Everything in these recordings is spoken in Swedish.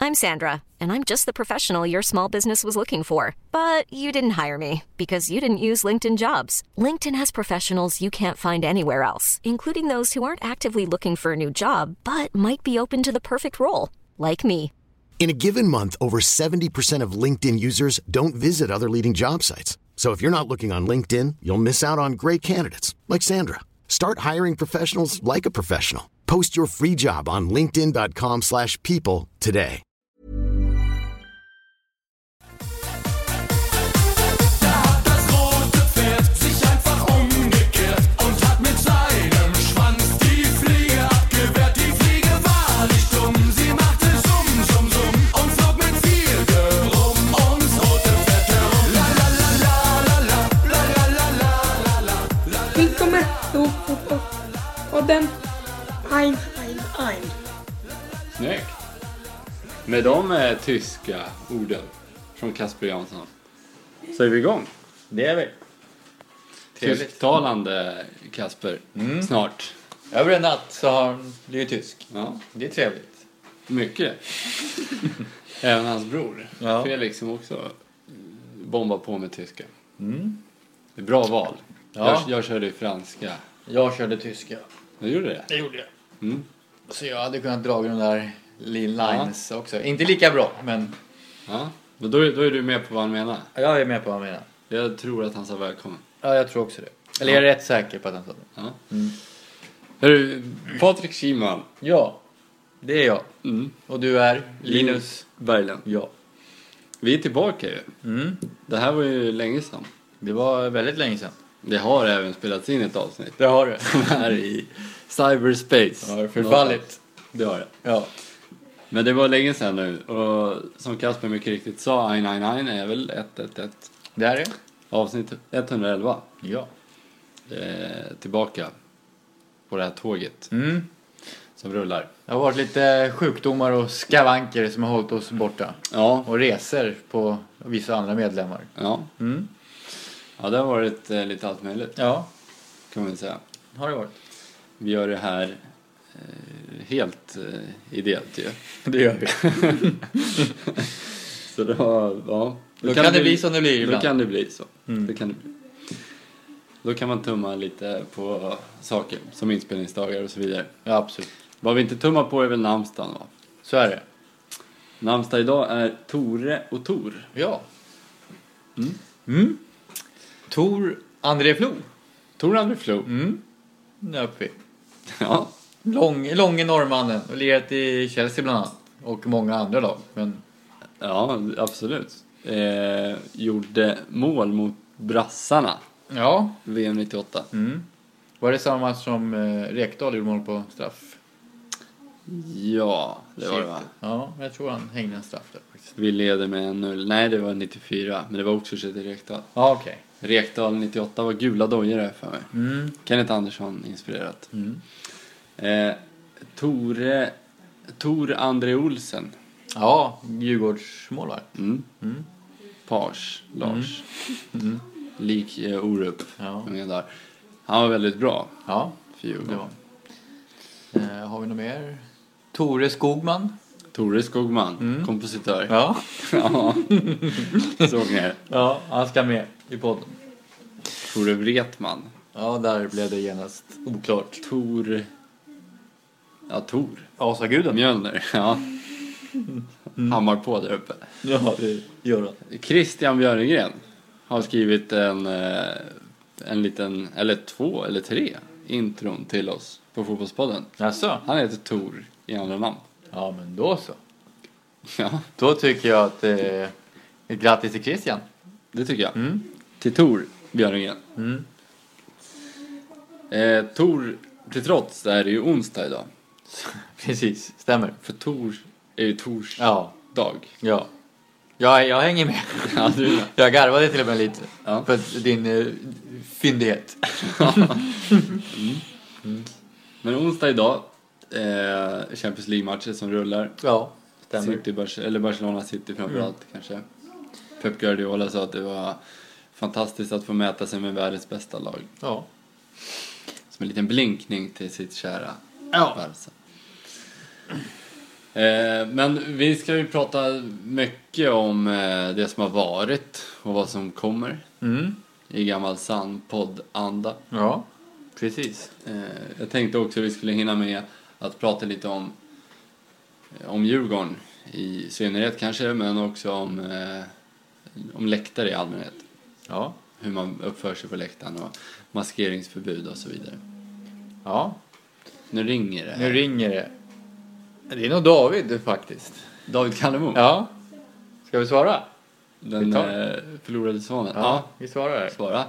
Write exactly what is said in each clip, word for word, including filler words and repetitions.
I'm Sandra, and I'm just the professional your small business was looking for. But you didn't hire me because you didn't use LinkedIn Jobs. LinkedIn has professionals you can't find anywhere else, including those who aren't actively looking for a new job, but might be open to the perfect role, like me. In a given month, over seventy percent of LinkedIn users don't visit other leading job sites. So if you're not looking on LinkedIn, you'll miss out on great candidates like Sandra. Start hiring professionals like a professional. Post your free job on linkedin dot com slash people today. Den ein, ein, ein. Snyggt. Med de eh, tyska orden från Kasper Jansson så är vi igång. Det är vi. Tysktalande Kasper. Mm. Snart. Över en natt så har han blivit tysk. Ja. Det är trevligt. Mycket. Även hans bror. Ja. Felix som också bombar på med tyska. Mm. Det är bra val. Ja. Jag, jag körde i franska. Jag körde tyska. Du gjorde det? Det gjorde jag. Mm. Så jag hade kunnat dra de där lines ja. också. Inte lika bra, men... Ja, men då, då är du med på vad han menar. Jag är med på vad han menar. Jag tror att han sa välkommen. Ja, jag tror också det. Eller ja. Jag är rätt säker på att han sa det. Ja. Mm. Hörru, Patrik Kiman. Ja, det är jag. Mm. Och du är? Linus Berglund. Ja. Vi är tillbaka ju. Mm. Det här var ju länge sedan. Det var väldigt länge sedan. Det har även spelats in ett avsnitt. Det har det. Som är i cyberspace. Ja, förfallit. Det har det. Ja. Men det var länge sedan nu. Och som Kasper mycket riktigt sa, ett ett ett är väl ett ett ett. Det är det. Avsnitt etthundraelva. Ja. Eh, tillbaka på det här tåget. Mm. Som rullar. Det har varit lite sjukdomar och skavanker som har hållit oss borta. Ja. Och reser på vissa andra medlemmar. Ja. Mm. Ja, det har varit eh, lite allt möjligt. Ja. Kan man säga. Har det varit. Vi gör det här eh, helt eh, ideellt ju. Det gör vi. Så då, ja. Då, då kan, kan det bli som det blir ibland. Då kan det bli så. Mm. Det kan det bli. Då kan man tumma lite på saker som inspelningsdagar och så vidare. Ja, absolut. Vad vi inte tummar på är väl namnsdagen, va? Så är det. Namnsdag idag är Tore och Tor. Ja. Mm. Mm. Tor André Flo. Tor André Flo. Mm. Nöpig. Ja. Lång, långe norrmannen. Och lirat i Chelsea bland annat. Och många andra lag. Men... Ja, absolut. Eh, gjorde mål mot brassarna. Ja. V M nittioåtta. Mm. Var det samma som eh, Rekdal gjorde mål på straff? Ja, det var det, va? Ja, jag tror han hängde en straff där faktiskt. Vi leder med en noll. Nej, det var nittiofyra. Men det var också till Rekdal. Ja, okej. Okay. Rekdal nittioåtta var gula dojor där för mig. Mm. Kenneth Andersson inspirerat. Mm. Eh, Tore... Tor André Olsen. Ja, Djurgårdsmålvakt. Mm. Mm. Pars, Lars. Mm. Mm. Lik eh, Orup. Ja. Han var väldigt bra. Ja, för Djurgården. Eh, har vi något mer? Tore Skogman. Tore Skogman, mm. kompositör. Ja. Ja. Sångare. Ja, han ska med i podden. Tore Wretman. Ja, där blev det genast oklart. Tor... Ja, Tor. Asaguden. Mjölner, ja. Mm. Hammar på där uppe. Ja, det gör han. Christian Björngren har skrivit en, en liten, eller två, eller tre intron till oss på Fotbollspodden. Jaså? Han heter Tor i andra namn. Ja, men då så. Ja. Då tycker jag att eh, grattis till Christian. Det tycker jag. Mm. Till Tor Björngren. Mm. Eh, Tor till trots är det ju onsdag idag. Precis, stämmer. För Tor är ju Tors ja. dag. Ja. Ja, jag hänger med. Ja, du jag garvade till och med lite. Ja. För din uh, fyndighet. mm. Mm. Men onsdag idag. Eh, Champions League-matcher som rullar. Ja, stämmer. City, Bar- eller Barcelona City framförallt mm. kanske. Pep Guardiola sa att det var fantastiskt att få mäta sig med världens bästa lag. Ja. Som en liten blinkning till sitt kära ja. Barca. Eh, men vi ska ju prata mycket om eh, det som har varit och vad som kommer. Mm. I gammal sann podd-anda. Ja, precis. Eh, jag tänkte också att vi skulle hinna med att prata lite om, om Djurgården i synnerhet kanske, men också om, eh, om läktare i allmänhet. Ja. Hur man uppför sig på läktaren och maskeringsförbud och så vidare. Ja. Nu ringer det här. Nu ringer det. Det är nog David faktiskt. David Kallemo. Ja. Ska vi svara? Den vi eh, förlorade sonen. Ja, Ja, vi svarar. svara.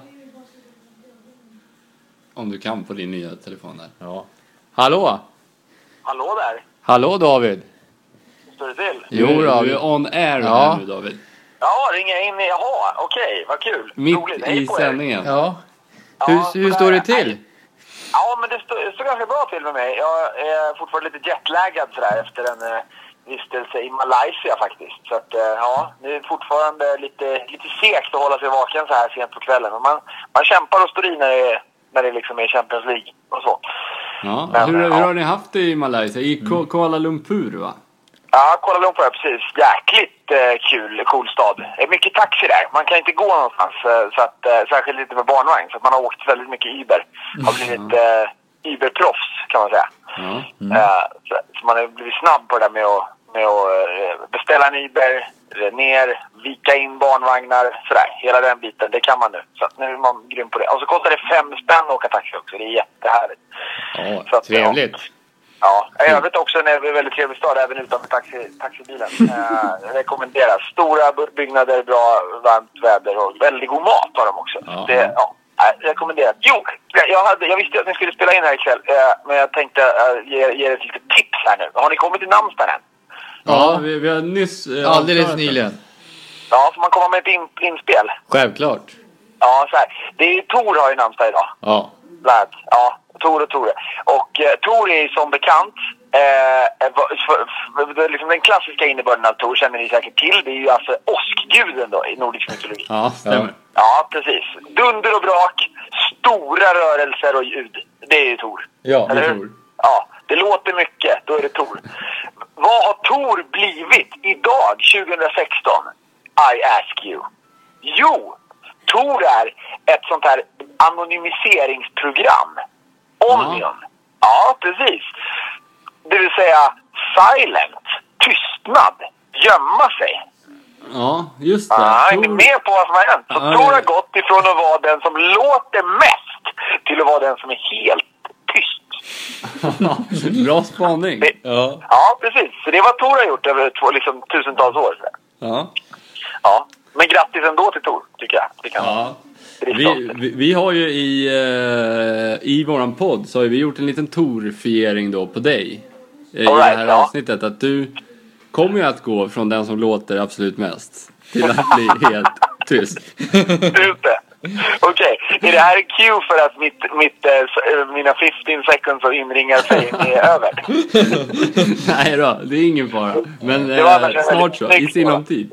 Om du kan på din nya telefon där. Ja. Hallå? Hallå där. Hallå David. Står det till? Jo, du, då, du är on air ja. här nu, David. Ja, ringa in. Jaha, okej, vad kul. Mitt Roligt. Hej i på er. sändningen. Ja. Ja, Hur, hur sådär. står det till? Ja, men det står, det står ganska bra till med mig. Jag är fortfarande lite jetlaggad sådär efter en eh, vistelse i Malaysia faktiskt. Så att, eh, ja, det är fortfarande lite, lite segt att hålla sig vaken så här sent på kvällen. Men man, man kämpar och står i när det, när det liksom är Champions League och så. Ja. Men, hur, ja. hur har ni haft det i Malaysia? I mm. Kuala Lumpur, va? Ja, Kuala Lumpur, precis. Jäkligt eh, kul, cool stad. Det är mycket taxi där. Man kan inte gå någonstans, eh, så att, eh, särskilt lite med barnvagn. Så att man har åkt väldigt mycket Uber. Har blivit eh, Uber-proffs, kan man säga. Ja. Mm. Eh, så, så man har blivit snabb på det där med att, med att eh, beställa en Uber, eh, ner, vika in barnvagnar, sådär. Hela den biten, det kan man nu. Så att nu är man grym på det. Och så kostar det fem spänn att åka taxi också. Det är jättehärligt. Ja, Så att, trevligt. Ja. Ja, jag övrigt också en väldigt trevlig stad även utanför taxi, taxibilen. Eh, rekommenderas. Stora byggnader, bra varmt väder och väldigt god mat har de också. Ja. Det, ja, rekommenderat. Jo, jag, hade, jag visste att ni skulle spela in här ikväll, eh, men jag tänkte eh, ge, ge ett litet tips här nu. Har ni kommit till namnsdagen än? Ja, vi, vi har nyss... Eh, Alldeles nyligen. Ja, får man komma med ett in, inspel? Självklart. Ja, så här. Det är Tor har ju namnsdag idag. Ja. Lad. Ja, Tor och Tore. Och eh, Tor är som bekant eh, för, för, för, liksom den klassiska innebörden av Tor känner ni säkert till. Det är ju alltså åskguden då i nordisk mytologi. Ja, stämmer. Ja, precis. Dunder och brak, stora rörelser och ljud. Det är ju Tor. Ja, det är Eller hur? Tor. Ja, det låter mycket. Då är det Tor. Vad har Tor blivit idag, tjugo sexton? I ask you. Jo, Tor är ett sånt här anonymiseringsprogram. Omnium. Ja. ja, precis. Det vill säga silent, tystnad, gömma sig. Ja, just det. Ja, Tor... är ni med på vad som har hänt? Så ja, Tor det... har gått ifrån att vara den som låter mest till att vara den som är helt tyst. Bra spaning. Det... Ja. ja, precis. Så det är vad Tor har gjort över två, liksom, tusentals år. Ja. Ja, men grattis ändå till Tor, tycker jag. Det kan Ja. Vi, vi, vi har ju i, uh, i våran podd så har vi gjort en liten Tor-fiering då på dig. I All right, det här ja. avsnittet. Att du kommer ju att gå från den som låter absolut mest till att bli helt tyst. Ute. Okej, okay. Är det här en cue för att mitt, mitt, äh, mina femton seconds av inringar sig är över? Nej då, det är ingen fara. Men eh, snart så, i sinom tid.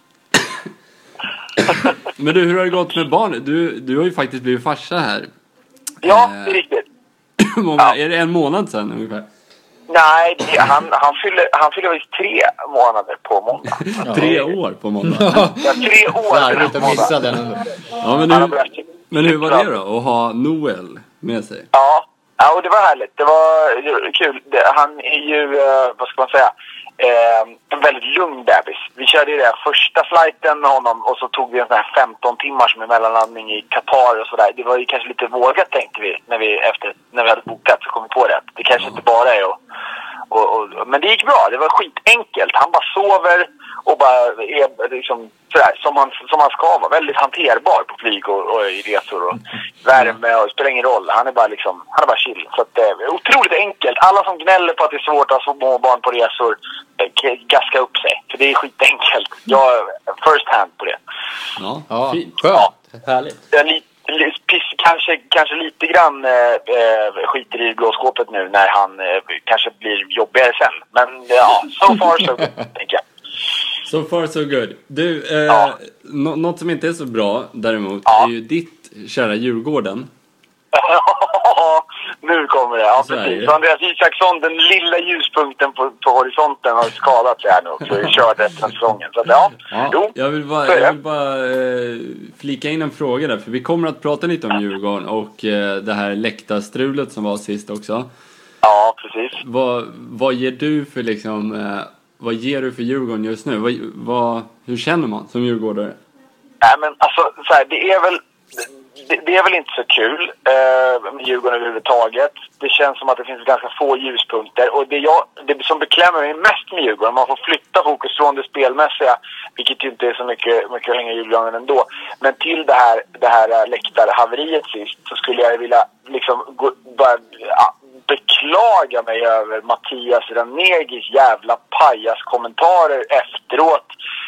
Men du, hur har det gått med barnet? Du, du har ju faktiskt blivit farsa här. Ja, det är riktigt. Många, Ja. Är det en månad sedan ungefär? Nej, det, han, han fyller han fyller visst tre månader på måndag. Ja. Tre år på måndag. Ja, tre år Slarvigt på att missa måndag. den ändå. Ja, men, Han har hur, börjat- men hur var det då? Att ha Noel med sig? Ja, ja, och det var härligt. Det var kul. Det, han är ju, eh, vad ska man säga, eh, en väldigt lugn bebis. Vi körde ju det första flighten med honom och så tog vi en sån här femton timmars med mellanlandning i Qatar och sådär. Det var ju kanske lite vågat, tänkte vi, när vi, efter, när vi hade bokat, så kom vi på det. Det kanske inte bara är att Och, och, men det gick bra, det var skitenkelt. Han bara sover och bara är liksom sådär, som han, som han ska vara. Väldigt hanterbar på flyg och, och i resor och värme och spelar ingen roll. Han är bara liksom, han är bara chill. Så att det är otroligt enkelt. Alla som gnäller på att det är svårt att ha små barn på resor, gaska upp sig. För det är skitenkelt. Jag är first hand på det. Ja, Ja, fint. skönt. Ja. Härligt. Jag li, li, piss, kanske, kanske lite grann äh, skiter i blåskåpet nu när han äh, kanske blir jobbigare sen. Men ja, so far so good, tänker jag. So far so good. Du, eh, Ja. nå- något som inte är så bra däremot Ja. är ju ditt kära Djurgården. Ja, nu Nu kommer det. Ja, precis. Så Andreas Isaksson, den lilla ljuspunkten på, på horisonten, har skadat sig här nu också. Vi körde efter säsongen. Så att, ja, ja, jo. Jag vill bara, jag vill bara eh, flika in en fråga där. För vi kommer att prata lite om Djurgården och eh, det här läktarstrulet som var sist också. Ja, precis. Vad, vad ger du för liksom... Eh, vad ger du för Djurgården just nu? Vad, vad, hur känner man som djurgårdare? Nej, men alltså, så här, det är väl... Det, det är väl inte så kul eh, med Djurgården överhuvudtaget. Det känns som att det finns ganska få ljuspunkter. Och det, jag, det som beklämmer mig mest med Djurgården, man får flytta fokus från det spelmässiga, vilket ju inte är så mycket, mycket att hänga i julgranen ändå. Men till det här, det här läktarhaveriet sist, så skulle jag vilja liksom gå, bara, ja, beklaga mig över Mattias Ranegis jävla pajas-kommentarer efteråt.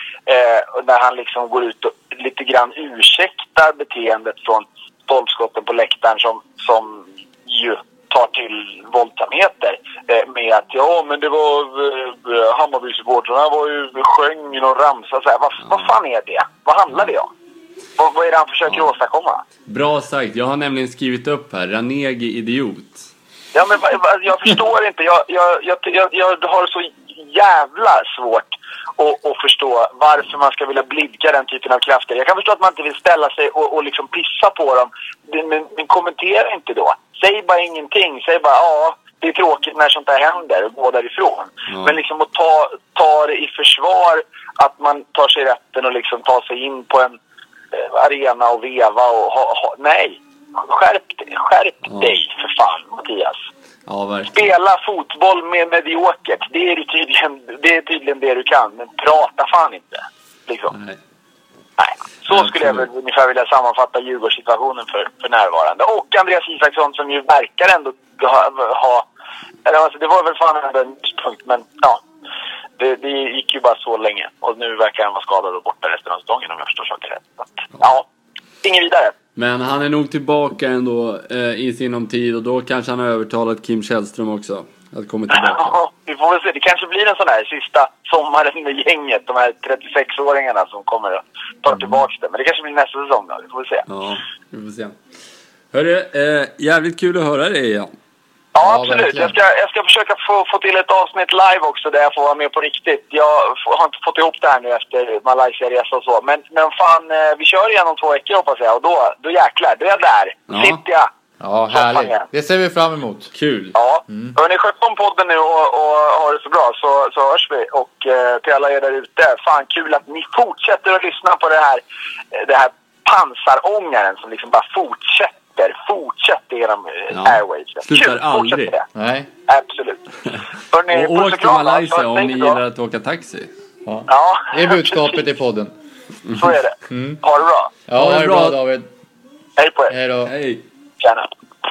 Eh, när han liksom går ut och lite grann ursäktar beteendet från stolpskotten på läktaren som, som ju tar till våldsamheter eh, med att ja, men det var eh, Hammarby-supportrarna var ju sjöng i någon ramsa så här. Vad, vad fan är det? Vad handlar det om? Vad, vad är det han försöker ja. åstadkomma? Bra sagt, jag har nämligen skrivit upp här Ranegi idiot. Ja, men jag förstår inte. Jag, jag, jag, jag, jag har så jävla svårt att, att förstå varför man ska vilja blidka den typen av krafter. Jag kan förstå att man inte vill ställa sig och, och liksom pissa på dem. Men, men kommentera inte då. Säg bara ingenting. Säg bara, ja, det är tråkigt när sånt där händer och gå därifrån. Ja. Men liksom att ta, ta det i försvar, att man tar sig rätten och liksom tar sig in på en eh, arena och veva och ha, ha, nej. Skärp dig, skärp ja. dig för fan, Mattias. Ja, spela fotboll med mediokert. Det är tydligen, det är tydligen det du kan. Men prata fan inte. Liksom. Nej. Nej. Så ja, skulle jag väl ungefär vilja sammanfatta Djurgårdssituationen för, för närvarande. Och Andreas Isaksson som ju verkar ändå ha... ha eller alltså, det var väl fan ändå en punkt. Men ja, det, det gick ju bara så länge. Och nu verkar han vara skadad och borta resten av säsongen om jag förstår saker rätt. Så att, ja, ingen vidare. Men han är nog tillbaka ändå eh, i sinom tid. Och då kanske han har övertalat Kim Källström också att komma tillbaka. Ja, vi får väl se. Det kanske blir en sån här sista sommaren med gänget. De här trettiosex-åringarna som kommer att ta tillbaka det. Men det kanske blir nästa säsong då. Vi får väl se. Ja, vi får se. Hörru, eh, jävligt kul att höra dig igen. Ja, absolut. Jag ska, jag ska försöka få, få till ett avsnitt live också där jag får vara med på riktigt. Jag har inte fått ihop det här nu efter Malaysia-resa och så. Men, men fan, vi kör igen om två veckor hoppas jag. Och då, då jäklar, då är jag där. Ja. Sitter jag. Ja, härligt. Det ser vi fram emot. Kul. Ja. Mm. Hörrni, sköt om podden nu och, och har det så bra så, så hörs vi. Och eh, till alla er där ute, fan kul att ni fortsätter att lyssna på det här, det här pansarångaren som liksom bara fortsätter. Fortsätter genom ja. airways. Slutar aldrig. Det. Nej. Absolut. Hörrni, och åk till Malaysia om ni gillar att åka taxi. Ja. Ja. Det är budskapet i podden. Så är det. Mm. Ha det bra. Ja, ha det bra David. Hej på er. Hej då. Hej. Tjena.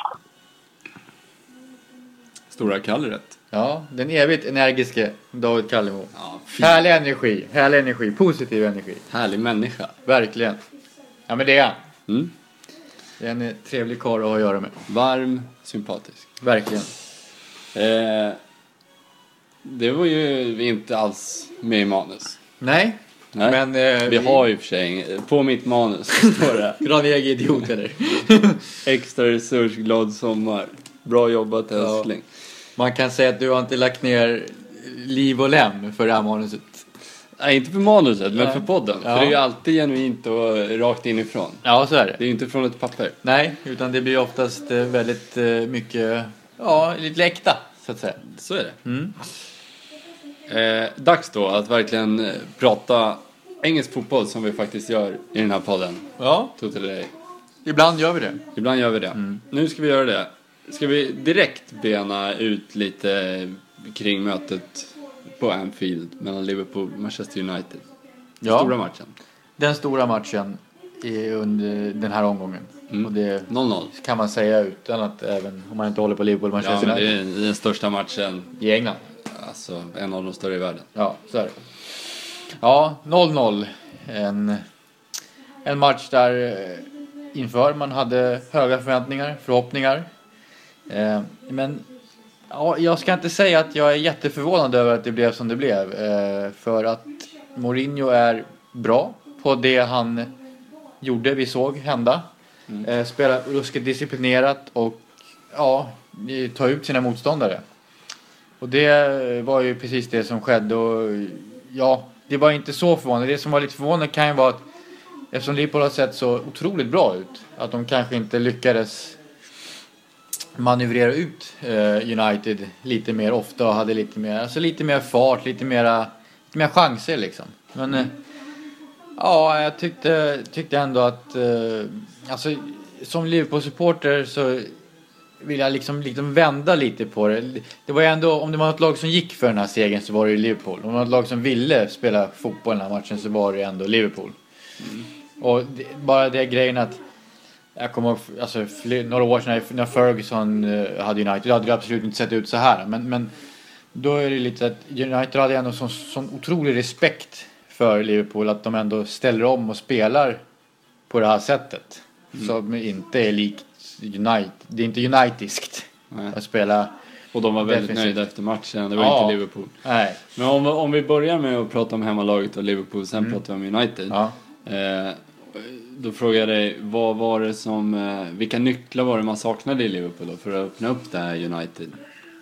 Stora Kallrätt. Ja, den evigt energiske David Kallemo. Ja, härlig energi, härlig energi, positiv energi. Härlig människa. Verkligen. Ja, men det är han. Mm. Det är en trevlig karl att ha att göra med. Varm, sympatisk. Verkligen. Eh, det var ju inte alls med i manus. Nej. Nej. Men eh, vi, vi har ju för sig på mitt manus står det. Ranegi idiot eller? Extra resurs, glad sommar. Bra jobbat älskling. Ja. Man kan säga att du har inte lagt ner liv och lem för det här manuset. Nej, inte för manuset, men Nej. för podden. Ja. För det är ju alltid genuint och rakt inifrån. Ja, så är det. Det är ju inte från ett papper. Nej, utan det blir oftast väldigt mycket, ja, lite äkta, så att säga. Så är det. Mm. Eh, dags då att verkligen prata engelsk fotboll som vi faktiskt gör i den här podden. Ja. Totally. Ibland gör vi det. Ibland gör vi det. Mm. Nu ska vi göra det. Ska vi direkt bena ut lite kring mötet på Anfield mellan Liverpool och Manchester United. Den ja. stora matchen. Den stora matchen är under den här omgången. Mm. Och det noll noll kan man säga utan att även om man inte håller på Liverpool och Manchester ja, United. Det är den största matchen i England. Alltså en av de större i världen. Ja, så är det. Ja, noll noll. En, en match där inför man hade höga förväntningar, förhoppningar. Eh, men ja, jag ska inte säga att jag är jätteförvånad över att det blev som det blev. Eh, för att Mourinho är bra på det han gjorde, vi såg hända. Mm. Eh, spelar ruskigt disciplinerat och ja, ta ut sina motståndare. Och det var ju precis det som skedde. Och ja, det var inte så förvånande. Det som var lite förvånande kan ju vara att eftersom Liverpool har sett så otroligt bra ut, att de kanske inte lyckades manövrera ut United lite mer ofta och hade lite mer, alltså lite mer fart, lite mera, lite mer chanser liksom. Men mm. ja, jag tyckte, tyckte ändå att alltså som Liverpool-supporter så vill jag liksom, liksom vända lite på det. Det var ju ändå, om det var ett lag som gick för den här segern så var det ju Liverpool. Om det var ett lag som ville spela fotboll den här matchen så var det ändå Liverpool. Mm. Och det, bara det grejen att jag kommer ihåg, alltså, några år sedan när Ferguson hade United, då hade det absolut inte sett ut så här. Men, men då är det lite att United hade ändå sån, sån otrolig respekt för Liverpool att de ändå ställer om och spelar på det här sättet. Mm. Som inte är likt United. Det är inte unitiskt att spela. Och de var väldigt defensivt nöjda efter matchen. Det var ja. inte Liverpool. Nej. Men om, om vi börjar med att prata om hemmalaget och Liverpool, sen mm. pratar vi om United. Ja. Eh, då frågar jag dig, vad var det som, eh, vilka nycklar var det man saknade i Liverpool då, för att öppna upp det här United?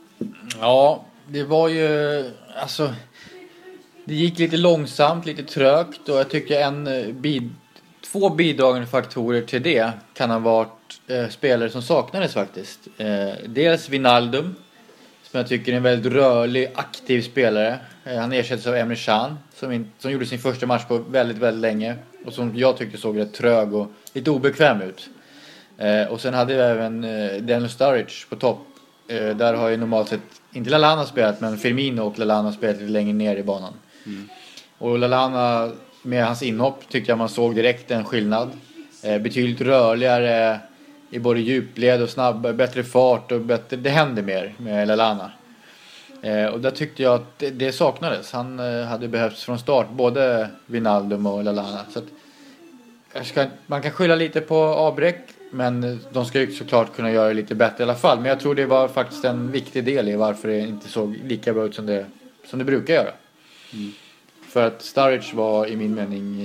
Ja, det var ju, alltså, det gick lite långsamt, lite trögt, och jag tycker en bid, två bidragande faktorer till det kan ha varit eh, spelare som saknades faktiskt. Eh, dels Wijnaldum, som jag tycker är en väldigt rörlig, aktiv spelare. Eh, han ersätts av Emre Can, som, in, som gjorde sin första match på väldigt, väldigt länge. Och som jag tyckte såg rätt trög och lite obekväm ut. Eh, och sen hade vi även eh, Daniel Sturridge på topp. Eh, där har ju normalt sett, inte Lallana spelat, men Firmino och Lallana spelat lite längre ner i banan. Mm. Och Lallana, med hans inhopp, tyckte jag man såg direkt en skillnad. Eh, betydligt rörligare i både djupled och snabb, bättre fart och bättre, det hände mer med Lallana. Eh, och där tyckte jag att det, det saknades. Han eh, hade behövts från start, både Wijnaldum och Lallana. Så att, jag ska, man kan skylla lite på avbräck, men de ska ju såklart kunna göra det lite bättre i alla fall. Men jag tror det var faktiskt en viktig del i varför det inte såg lika bra ut som det, som det brukar göra. Mm. För att Sturridge var i min mening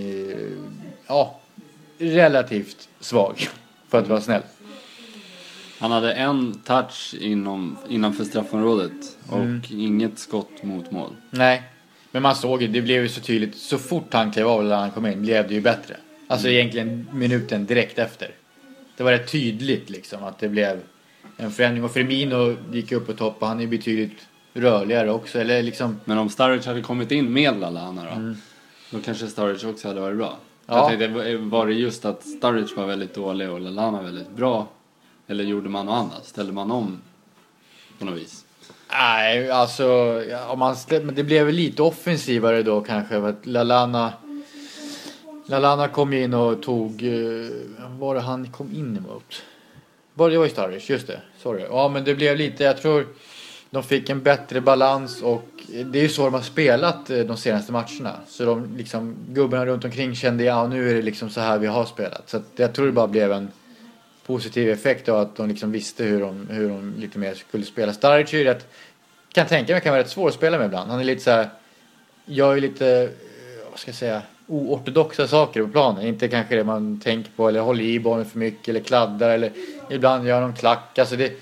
ja, relativt svag, för att vara snäll. Han hade en touch inom, innanför straffområdet och mm. inget skott mot mål. Nej, men man såg ju, det blev ju så tydligt. Så fort han klev av eller han kom in blev det ju bättre. Alltså mm. egentligen minuten direkt efter. Det var rätt tydligt liksom att det blev en förändring. Och Firmino gick upp på topp och han är betydligt rörligare också. Eller liksom... Men om Sturridge hade kommit in med Lallana då, mm. då kanske Sturridge också hade varit bra. Ja. Jag tänkte, var det just att Sturridge var väldigt dålig och Lallana väldigt bra? Eller gjorde man något annat? Ställde man om på något vis? Nej, alltså ja, om man ställ, men det blev lite offensivare då kanske. För att Lallana Lallana kom in och tog uh, var det han kom in emot? Var det var ju Sturridge, just det. Sorry. Ja, men det blev lite, jag tror de fick en bättre balans, och det är ju så de har spelat de senaste matcherna. Så de liksom, gubbarna runt omkring kände, ja nu är det liksom så här vi har spelat. Så att jag tror det bara blev en positiv effekt av att de liksom visste hur de, hur de lite mer skulle spela. Sturridge är ju rätt, kan tänka mig kan vara rätt svår att spela med ibland. Han är lite så här, gör ju lite, vad ska jag säga, oortodoxa saker på planen. Inte kanske det man tänker på, eller håller i bollen för mycket, eller kladdar, eller ibland gör de klack. Alltså det,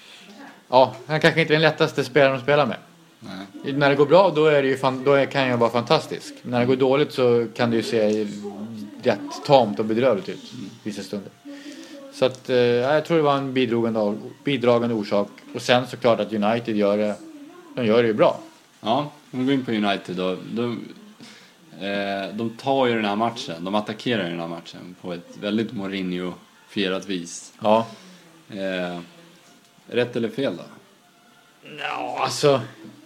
ja, han kanske inte är den lättaste spelaren att spela med. Nej. När det går bra, då, är det ju fan, då kan jag vara fantastisk. När det går dåligt så kan det ju se rätt tamt och bedrövligt ut vissa stunder. Så att, eh, jag tror det var en bidragande, bidragande orsak. Och sen såklart att United gör det, de gör det ju bra. Ja, om vi går in på United då. De, eh, de tar ju den här matchen, de attackerar den här matchen på ett väldigt Mourinho-fierat vis. Ja. Eh, rätt eller fel då? Ja, alltså...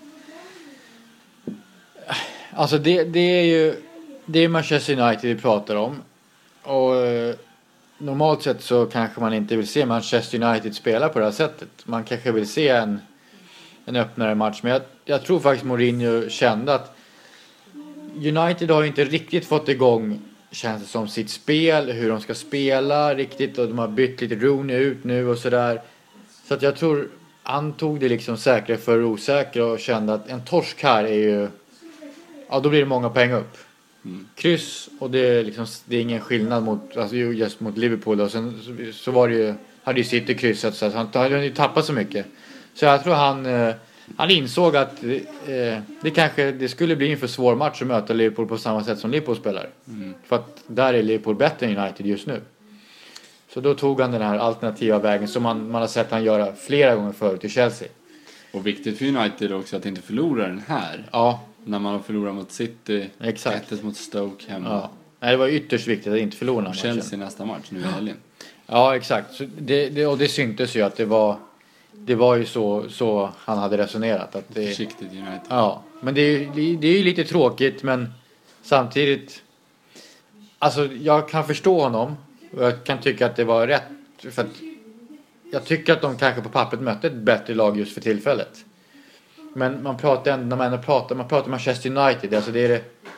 Alltså det, det är ju... Det är Manchester United vi pratar om. Och eh, normalt sett så kanske man inte vill se Manchester United spela på det här sättet. Man kanske vill se en, en öppnare match. Men jag, jag tror faktiskt Mourinho kände att United har ju inte riktigt fått igång, känns det som, sitt spel. Hur de ska spela riktigt. Och de har bytt lite Rooney ut nu och sådär. Så att jag tror han tog det liksom säkra för osäkra och kände att en torsk här är ju, ja då blir det många poäng upp. Mm. Kryss, och det är liksom, det är ingen skillnad mot, alltså just mot Liverpool, och sen så, så var det ju hade ju City kryssat så han hade ju tappat så mycket. Så jag tror han, eh, han insåg att eh, det kanske det skulle bli en för svår match att möta Liverpool på samma sätt som Liverpool spelar. Mm. För att där är Liverpool bättre än United just nu. Så då tog han den här alternativa vägen som man, man har sett han göra flera gånger förut i Chelsea. Och viktigt för United också att inte förlora den här. Ja. När man har förlorat mot City, ett mot Stoke hemma. Ja. Nej, det var ytterst viktigt att inte förlora och Chelsea nästa match nu i helgen. Ja, exakt. Så det, det, och det syntes ju att det var det var ju så, så han hade resonerat. Att det, försiktigt United. Ja, men det är, det är ju lite tråkigt, men samtidigt alltså jag kan förstå honom och jag kan tycka att det var rätt för att jag tycker att de kanske på pappret mötte ett bättre lag just för tillfället. Men man pratar ändå, när man pratar, man pratar Manchester United, alltså det är det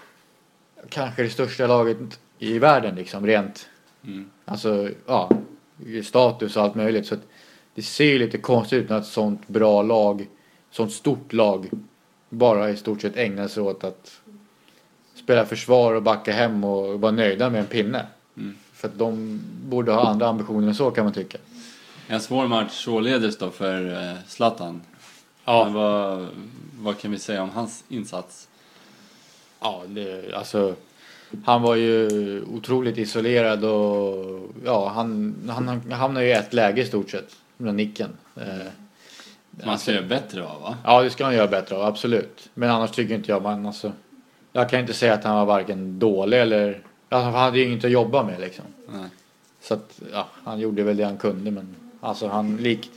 kanske det största laget i världen liksom, rent mm. alltså, ja, status och allt möjligt. Så att det ser ju lite konstigt ut när ett sånt bra lag, sånt stort lag bara i stort sett ägnar sig åt att spela försvar och backa hem och vara nöjda med en pinne. Mm. För att de borde ha andra ambitioner än så, kan man tycka. En svår match således då för eh, Zlatan. Ja. Men vad, vad kan vi säga om hans insats? Ja, det, alltså han var ju otroligt isolerad och ja, han, han, han hamnade ju i ett läge i stort sett med nicken. Eh, man alltså, ska göra bättre av, va? Ja, det ska han göra bättre av, absolut. Men annars tycker inte jag man, alltså, jag kan inte säga att han var varken dålig eller alltså, han hade ju inget att jobba med liksom. Nej. Så att ja, han gjorde väl det han kunde, men alltså han likt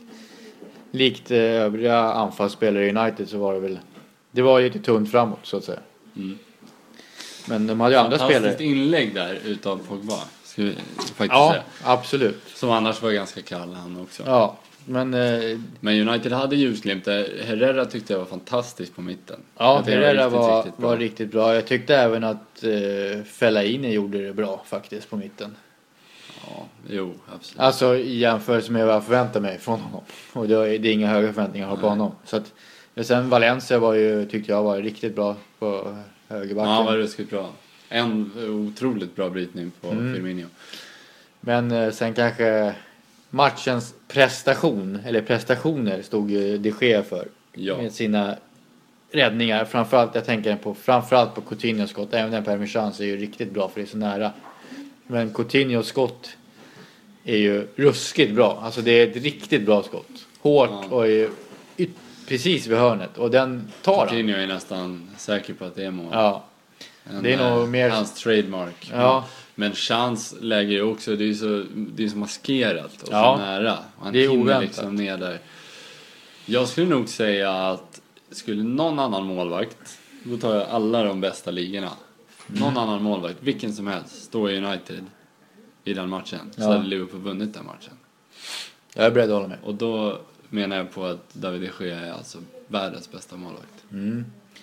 likt eh, övriga anfallsspelare i United så var det väl det var ju lite tunt framåt så att säga. Mm. Men de hade ju andra spelare. Fantastiskt inlägg där utav Pogba, ska vi faktiskt ja, säga. Absolut. Som annars var ganska kall han också. Ja, men eh, men United hade ljusglimt. Herrera tyckte jag var fantastisk på mitten. Ja, Herrera var, var, riktigt, var riktigt bra. Jag tyckte även att eh, Fellaini gjorde det bra faktiskt på mitten. Ja, jo, absolut. Alltså i jämförelse med vad jag förväntar mig från honom. Och det är, det är inga höga förväntningar på honom. Så att, sen Valencia var ju, tyckte jag var riktigt bra på högerbacken. Ja, han var ruskigt bra. En otroligt bra brytning på mm. Firmino. Men eh, sen kanske matchens prestation, eller prestationer, stod ju De Gea för. Ja. Med sina räddningar. Framförallt, jag tänker på, framförallt på Coutinhos skott. Även den Parmesan är ju riktigt bra för det är så nära. Men Coutinhos skott är ju ruskigt bra. Alltså det är ett riktigt bra skott. Hårt ja. Och är yt- precis vid hörnet. Och den tar Coutinho är nästan säker på att det är mål. Ja. En, det är nog mer hans trademark. Ja. Men chans lägger ju också, det är så det är så maskerat och ja. så nära. Han det är oväntat. Liksom ner där. Jag skulle nog säga att skulle någon annan målvakt, då tar jag alla de bästa ligorna. Mm. Någon annan målvakt, vilken som helst, står i United i den matchen. Ja. Så hade Liverpool vunnit den matchen. Jag är beredd att hålla med. Och då menar jag på att David de Gea är alltså världens bästa målvakt. Mm.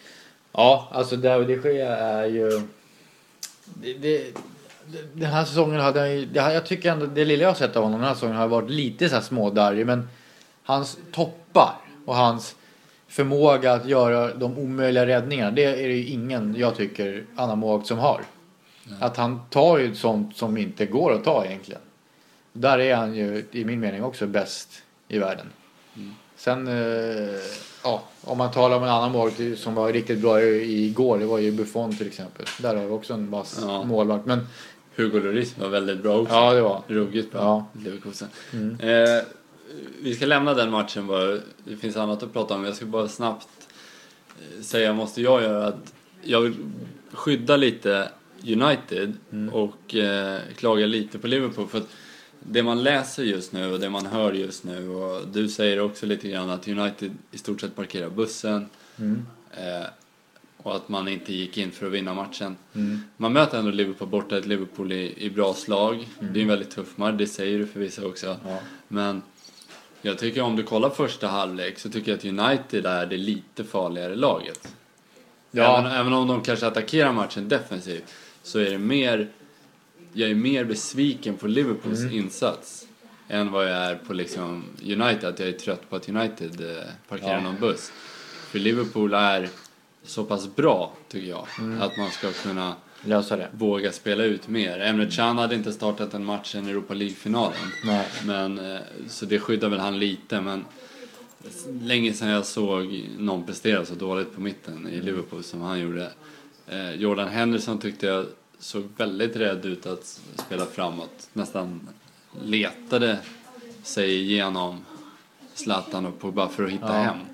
Ja, alltså David de Gea är ju det, det, den här säsongen hade jag, det, jag tycker ändå det lilla jag har sett av honom den här säsongen har varit lite så här smådarrig, men hans toppar och hans förmåga att göra de omöjliga räddningarna, det är det ju ingen, jag tycker, annan målvakt som har. Nej. Att han tar ju sånt som inte går att ta egentligen. Där är han ju i min mening också bäst i världen. Mm. Sen eh, ja, om man talar om en annan målvakt som var riktigt bra igår, det var ju Buffon till exempel. Där har vi också en vass ja. målvakt. Men Hugo Lloris var väldigt bra också. Ja, det var. Ruggigt bra. Ja. Mm. Eh, vi ska lämna den matchen bara. Det finns annat att prata om. Jag ska bara snabbt säga, måste jag göra att jag vill skydda lite United mm. och eh, klaga lite på Liverpool. För att det man läser just nu och det man hör just nu, och du säger också lite grann att United i stort sett parkerar bussen mm. eh, och att man inte gick in för att vinna matchen. Mm. Man möter ändå Liverpool borta, ett Liverpool i, i bra slag. Mm. Det är en väldigt tuff match, det säger du förvisso också. Ja. Men jag tycker om du kollar första halvlek så tycker jag att United är det lite farligare laget. Ja. Även, även om de kanske attackerar matchen defensivt så är det mer, jag är mer besviken på Liverpools mm. insats än vad jag är på liksom United. Att jag är trött på att United eh, parkerar ja. någon buss. För Liverpool är så pass bra tycker jag mm. att man ska kunna lösa det. Våga spela ut mer. Emre Can hade inte startat en match i Europa League-finalen. Nej. Men, så det skyddar väl han lite. Men länge sedan jag såg någon prestera så dåligt på mitten i Liverpool som han gjorde. Eh, Jordan Henderson tyckte jag såg väldigt rädd ut att spela framåt. Nästan letade sig igenom Zlatan och Pogba för att hitta ja. hem.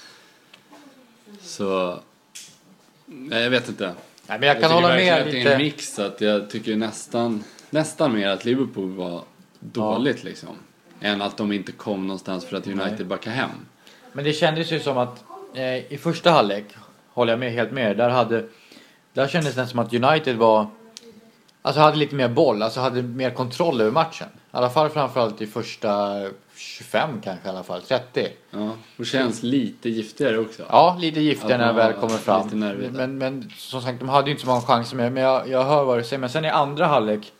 Så nej, jag vet inte. Nej, men jag kan jag hålla med lite. Det är en mix att jag tycker nästan nästan mer att Liverpool var dåligt ja. liksom. Än att de inte kom någonstans för att United nej. backade hem. Men det kändes ju som att eh, i första halvlek håller jag med helt med. Där hade där kändes det som att United var alltså hade lite mer boll, alltså hade mer kontroll över matchen. I alla fall framförallt i första tjugofem kanske i alla fall trettio. Ja, och känns lite giftigare också. Ja, lite giftigare när det väl kommer fram. Men, men som sagt, de hade ju inte så många chanser med. Men jag, jag hör vad du säger. Men sen i andra halvlek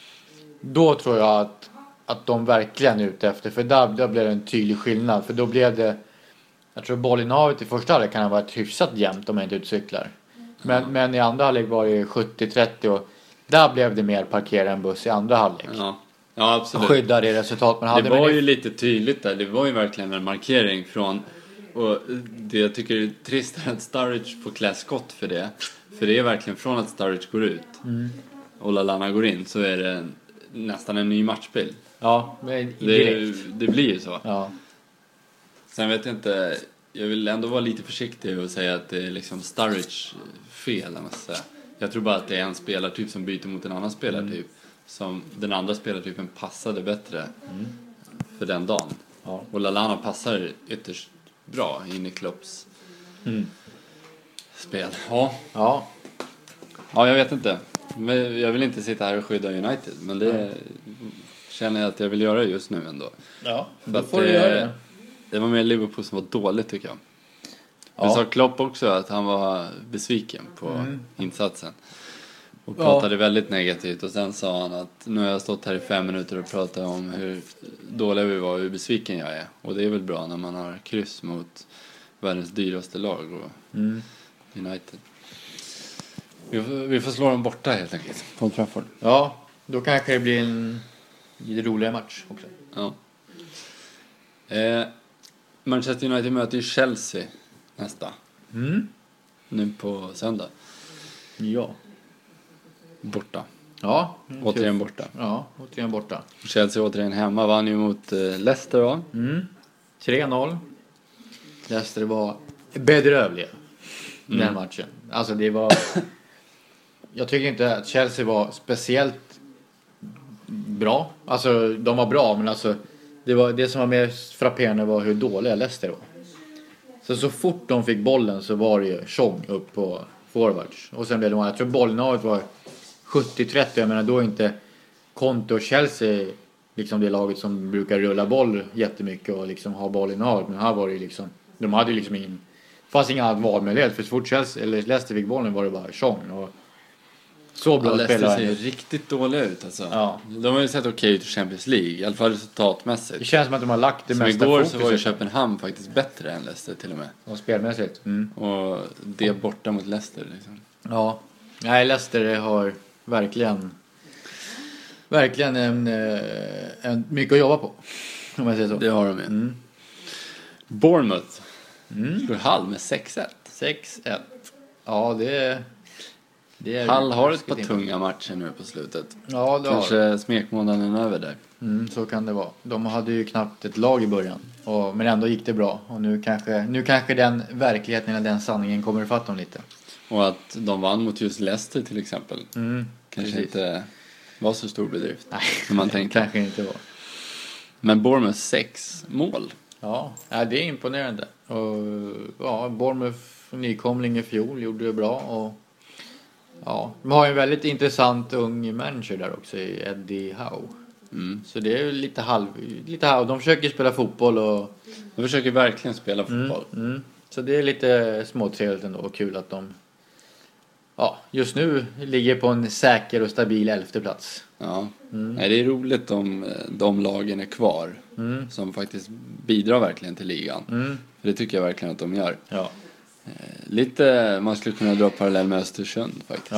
då tror jag att att de verkligen är ute efter. För där, där blev det en tydlig skillnad. För då blev det, jag tror bollinnehavet i första halvlek kan ha varit hyfsat jämnt om man inte utcyklar. Men, mm. men i andra halvlek var det sjuttio trettio och där blev det mer parkera en buss i andra halvlek. Ja, ja absolut. Och skydda det resultat man hade. Det var det... ju lite tydligt där. Det var ju verkligen en markering från, och det jag tycker är trist är att Sturridge får klä skott för det. För det är verkligen från att Sturridge går ut mm. och Lallana går in så är det en, nästan en ny matchbild. Ja, men det, det blir ju så. Ja. Sen vet jag inte, jag vill ändå vara lite försiktig och säga att det är liksom Sturridge fel. Jag, jag tror bara att det är en spelartyp som byter mot en annan spelartyp. Mm. Som den andra spelartypen passade bättre mm. för den dagen. Ja. Och Lallana passar ytterst bra in i Klopps mm. spel. Ja. Ja. Ja, jag vet inte. Men jag vill inte sitta här och skydda United. Men det mm. känner jag att jag vill göra just nu ändå. Ja, för då att får det, du göra det. Det var mer Liverpool som var dåligt tycker jag. Ja. Men sa Klopp också att han var besviken på mm. insatsen. Och pratade ja. väldigt negativt. Och sen sa han att nu har jag stått här i fem minuter och pratat om hur dåliga vi var och hur besviken jag är. Och det är väl bra när man har kryss mot världens dyraste lag och mm. United. Vi får, vi får slå dem borta helt enkelt. På Trafford. Ja, då kanske det blir en lite roligare match också. Ja. Eh, Manchester United möter ju Chelsea nästa. Mm. Nu på söndag. Ja. Borta. Ja. Återigen borta. Ja, återigen borta. Chelsea återigen hemma. Vann ju mot eh, Leicester va? Mm. tre noll. Leicester var bedrövliga mm. den matchen. Alltså det var... Jag tycker inte att Chelsea var speciellt bra. Alltså de var bra men alltså det, var, det som var mest frapperande var hur dåliga Leicester var. Så så fort de fick bollen så var det ju tjong upp på forwards. Och sen blev det, jag tror bollinnehavet var sjuttio trettio. Jag menar då är inte Conte och Chelsea liksom det laget som brukar rulla boll jättemycket och liksom ha bollinnehavet. Men här var det ju liksom, de hade ju liksom ingen, fanns ingen annan valmöjlighet. För så fort Chelsea eller Leicester fick bollen var det bara tjong. Och så bra ja, spelare. Leicester ser riktigt dåliga ut alltså. Ja. De har ju sett okej ut i Champions League. I alla fall resultatmässigt. Det känns som att de har lagt det som mesta igår fokuset. Så var ju Köpenhamn faktiskt bättre än Leicester till och med. Och spelmässigt. Mm. Och det borta mot Leicester liksom. Ja. Nej, Leicester har verkligen verkligen en, en mycket att jobba på. Om man säger så. Det har de ju. Mm. Bournemouth. Mm. Slår Hull med sex ett. sex ett. Ja, det är... Det är Hull har ett par tunga matcher nu på slutet. Ja, det kanske har. smekmånaden är över där. Mm, så kan det vara. De hade ju knappt ett lag i början. Och, men ändå gick det bra. Och nu kanske, nu kanske den verkligheten eller den sanningen kommer ifatt dem lite. Och att de vann mot just Leicester till exempel. Mm, kanske precis. inte var så stor bedrift. Nej, man tänker. kanske inte var. Men Bournemouth sex mål. Ja, det är imponerande. Och, ja, Bournemouth nykomling i fjol gjorde det bra. Och ja, de har ju en väldigt intressant ung manager där också i Eddie Howe. Mm. Så det är ju lite halv lite halv. De försöker spela fotboll och de försöker verkligen spela fotboll. Mm, mm. Så det är lite småtrevligt ändå och kul att de ja, just nu ligger på en säker och stabil elfte plats. Ja. Mm. Nej, det är roligt om de lagen är kvar mm. som faktiskt bidrar verkligen till ligan. Mm. För det tycker jag verkligen att de gör. Ja. Lite, man skulle kunna dra parallell med Östersund faktiskt. Ja,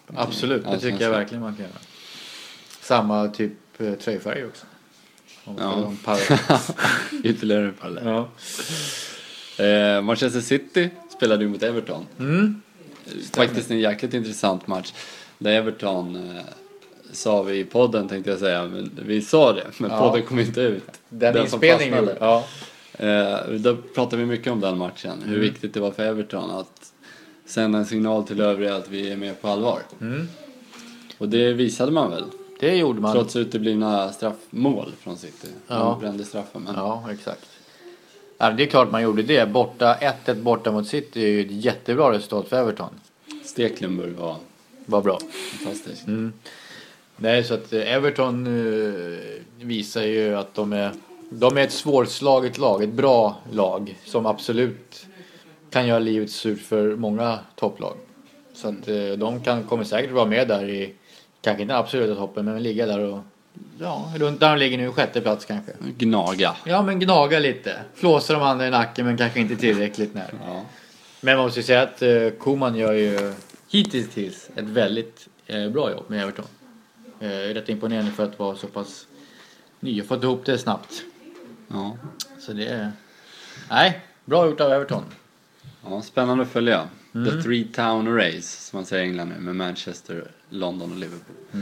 Absolut, det tycker jag verkligen man kan göra. Samma typ eh, tröjfärg också. Om ja. Ytterligare parallell. Ja. Eh, Manchester City spelade ju mot Everton. Mm. Faktiskt en jäkligt intressant match. Där Everton eh, sa vi i podden tänkte jag säga. Men vi sa det, men ja. podden kom inte ut. Den, den inspelningen. Ja. Eh, då pratade vi mycket om den matchen. Hur mm. viktigt det var för Everton att sända en signal till övriga att vi är med på allvar. Mm. Och det visade man väl. Det gjorde man. Trots uteblivna straffmål från City. Ja. Man brände straffen. Men... Ja, exakt. Ja, det är klart man gjorde det. Borta, ett ett borta mot City är ju ett jättebra resultat för Everton. Stekelenburg var, var bra. Fantastiskt. Mm. Nej, så att Everton uh, visar ju att de är, de är ett svårslaget lag. Ett bra lag som absolut kan göra livet surt för många topplag. Så att uh, de kan, kommer säkert vara med där i, kanske inte absoluta toppen, men ligga där och ja, runt där de ligger nu, sjätte plats kanske. Gnaga. Ja, men gnaga lite. Flåsa de andra i nacken, men kanske inte tillräckligt när. Ja. Men man måste ju säga att uh, Koeman gör ju hittills ett väldigt uh, bra jobb med Everton. Uh, rätt imponerande för att vara så pass ny och fått ihop det snabbt. Ja. Så det är... Nej, bra gjort av Everton. Ja, spännande att följa. Mm. The Three Town Race, som man säger i England nu, med Manchester, London och Liverpool. Mm.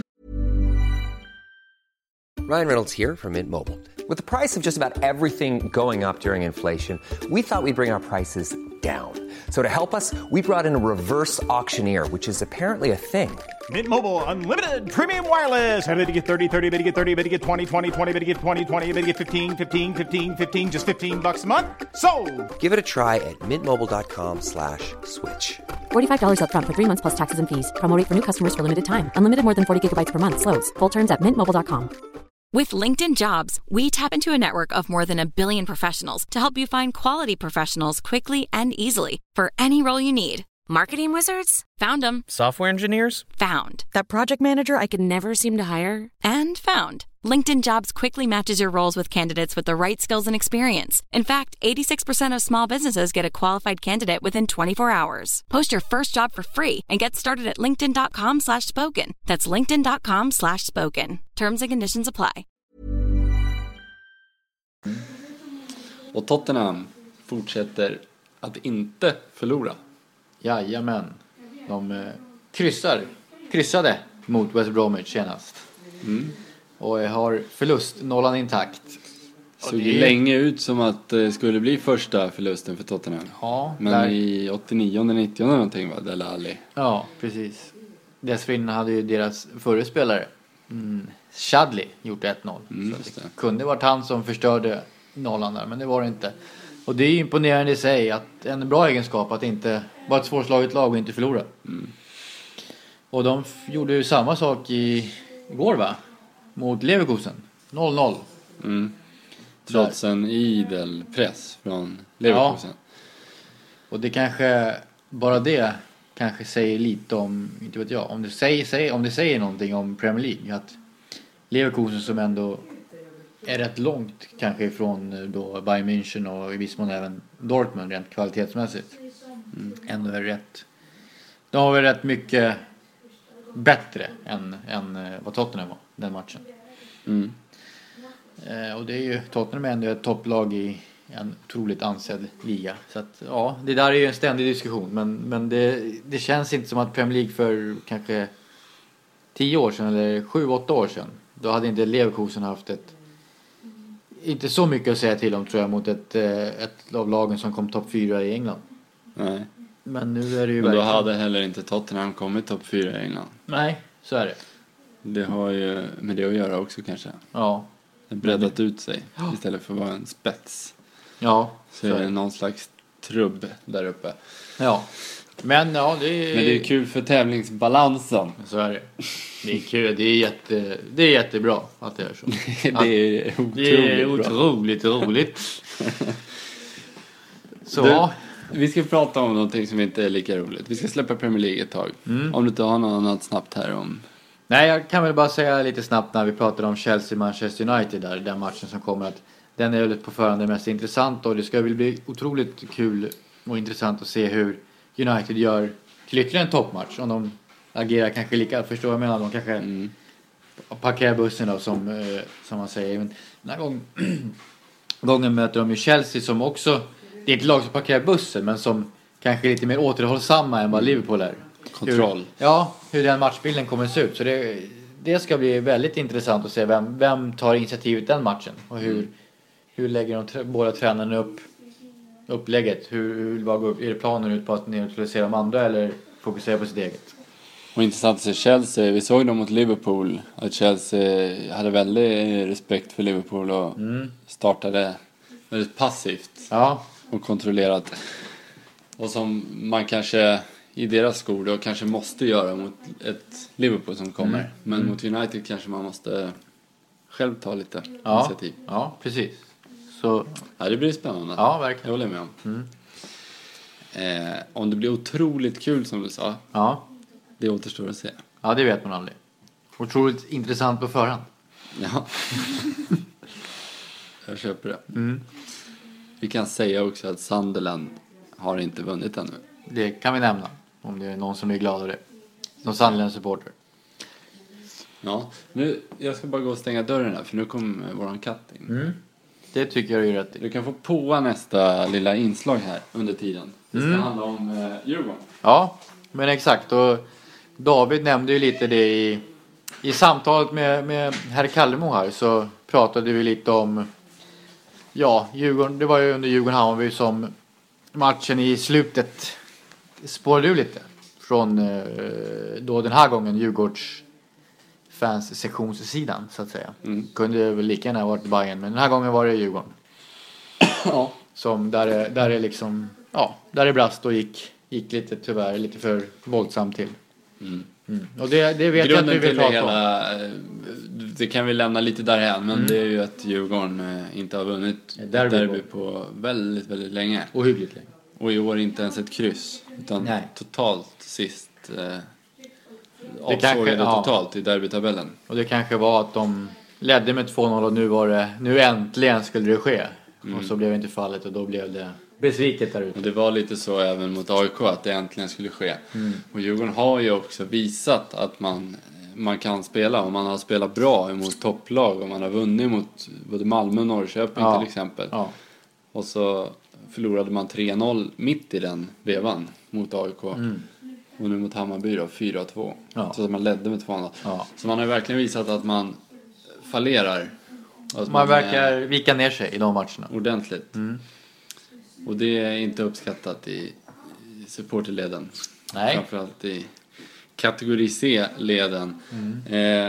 Ryan Reynolds here from Mint Mobile. With the price of just about everything going up during inflation, we thought we'd bring our prices down. So to help us, we brought in a reverse auctioneer, which is apparently a thing. Mint Mobile Unlimited Premium Wireless. How to get thirty, thirty, how to get thirty, how to get twenty, twenty, twenty, how to get twenty, twenty, how to get fifteen, fifteen, fifteen, fifteen, just fifteen bucks a month? Sold! Give it a try at mintmobile.com slash switch. forty-five dollars up front for three months plus taxes and fees. Promo rate for new customers for limited time. Unlimited more than forty gigabytes per month. Slows full terms at mint mobile dot com. With LinkedIn Jobs, we tap into a network of more than a billion professionals to help you find quality professionals quickly and easily for any role you need. Marketing wizards? Found them. Software engineers? Found. That project manager I could never seem to hire? And found. LinkedIn Jobs quickly matches your roles with candidates with the right skills and experience. In fact, eighty-six percent of small businesses get a qualified candidate within twenty-four hours. Post your first job for free and get started at linkedin.com slash spoken. That's linkedin.com slash spoken. Terms and conditions apply. Och Tottenham fortsätter att inte förlora. Jajamän. De eh, kryssar, kryssade mot West Bromwich senast. Mm. Och har förlustnollan intakt. Såg det länge ut som att det skulle bli första förlusten för Tottenham. Ja, men där... i åttionio nittio någonting var Dele Alli. Ja, precis. Dessförinnan hade ju deras förre spelare mm, Chadli gjort ett noll. Mm, så det kunde varit han som förstörde nollan där, men det var det inte. Och det är imponerande i sig att en bra egenskap att inte vara ett svårslaget lag och inte förlora. Mm. Och de f- gjorde ju samma sak i igår va? Mot Leverkusen. noll noll. Mm. Trots en idel press från Leverkusen. Ja. Och det kanske, bara det kanske säger lite om, inte vet jag, om det säger, säger, om det säger någonting om Premier League. Att Leverkusen som ändå är rätt långt kanske ifrån då Bayern München och i viss mån även Dortmund rent kvalitetsmässigt. Mm. Ändå är rätt, de har väl rätt mycket bättre än, än vad Tottenham var den matchen. Mm. Eh, och det är ju, Tottenham är ändå ett topplag i en otroligt ansedd liga. Så att ja, det där är ju en ständig diskussion. Men, men det, det känns inte som att Premier League för kanske tio år sedan eller sju, åtta år sedan. Då hade inte Leverkusen haft ett inte så mycket att säga till om tror jag mot ett, ett av lagen som kom topp fyra i England. Nej. Men nu är det ju Men då verkligen... hade heller inte Tottenham kommit topp fyra i England. Nej, så är det. Det har ju med det att göra också kanske. Ja. Det har breddat ut sig istället för att vara en spets. Ja. Så, så är det någon slags trubb där uppe. Ja. Men ja, det är... Men det är kul för tävlingsbalansen. Så är det. Det är kul. Det är, jätte, det är jättebra att det är så. det är otroligt Det är bra. otroligt roligt. Så. Du, vi ska prata om någonting som inte är lika roligt. Vi ska släppa Premier League ett tag. Mm. Om du inte har något annat snabbt här om... Nej, jag kan väl bara säga lite snabbt när vi pratar om Chelsea-Manchester United där. Den matchen som kommer att... Den är väl på förhand det mest intressanta. Och det ska väl bli otroligt kul och intressant att se hur United gör till ytterligare en toppmatch. Om de, agerar kanske lika, förstår jag menar, de kanske mm. parkerar bussen då, som, eh, som man säger. Men den här gången, gången möter de ju Chelsea som också, det är ett lag som parkerar bussen men som kanske är lite mer återhållsamma än vad Liverpool är. Kontroll. Hur, ja, hur den matchbilden kommer att se ut. Så det, det ska bli väldigt intressant att se vem, vem tar initiativet den matchen. Och hur, mm. hur lägger de båda tränarna upp upplägget? Hur, hur vad går, är det planen ut på att neutralisera de andra eller fokusera på sitt eget? Och intressant att se Chelsea. Vi såg dem mot Liverpool. Att Chelsea hade väldigt respekt för Liverpool och mm. startade väldigt passivt. Ja. Och kontrollerat. Och som man kanske i deras skor då kanske måste göra mot ett Liverpool som kommer. Mm. Men mm. mot United kanske man måste själv ta lite ja. initiativ. Ja, precis. Så... Ja, det blir spännande. Ja, verkligen. Jag håller med om. Mm. Eh, om det blir otroligt kul som du sa. Ja. Det återstår att se. Ja, det vet man aldrig. Otroligt intressant på förhand. Ja. Jag köper det. Mm. Vi kan säga också att Sunderland har inte vunnit ännu. Det kan vi nämna. Om det är någon som är glad av det. Någon Sunderland-supporter. Ja, nu, jag ska bara gå och stänga dörren här. För nu kommer våran katt in. Mm. Det tycker jag är rätt i. Du kan få påa nästa lilla inslag här under tiden. Det ska mm. handla om eh, Djurgården. Ja, men exakt. Och David nämnde ju lite det i, i samtalet med, med herr Kallemo här. Så pratade vi lite om... Ja, Djurgården, det var ju under Djurgården-Hammarby som matchen i slutet spårade ur lite. Från eh, då den här gången Djurgårds fans sektionssidan så att säga. Mm. Kunde väl lika gärna ha varit Bayern, men den här gången var det Djurgården. Ja. Som där är, där är liksom, ja, där är brast och gick, gick lite tyvärr lite för våldsamt till. Mm. Mm. Och det, det vet Grunden jag att vi vill prata hela, om. Det kan vi lämna lite därhän, men mm. det är ju att Djurgården inte har vunnit derby, derby på väldigt, väldigt länge. Ohyggligt länge. Och i år inte ens ett kryss, utan Nej. totalt sist eh, avsågade ja. totalt i derbytabellen. Och det kanske var att de ledde med två noll och nu var det, nu äntligen skulle det ske. Mm. Och så blev det inte fallet och då blev det besviket där ute. Och det var lite så även mot A I K att det äntligen skulle ske. Mm. Och Djurgården har ju också visat att man, man kan spela. Och man har spelat bra mot topplag. Och man har vunnit mot både Malmö och Norrköping ja. till exempel. Ja. Och så förlorade man tre noll mitt i den vevan mot A I K. Mm. Och nu mot Hammarby då, fyra två. Ja. Så att man ledde med två noll. Ja. Så man har verkligen visat att man fallerar. Att man, man verkar vika ner sig i de matcherna. Ordentligt. Mm. Och det är inte uppskattat i, i supporterleden. Nej. Framförallt i kategori C-leden. Mm. Eh,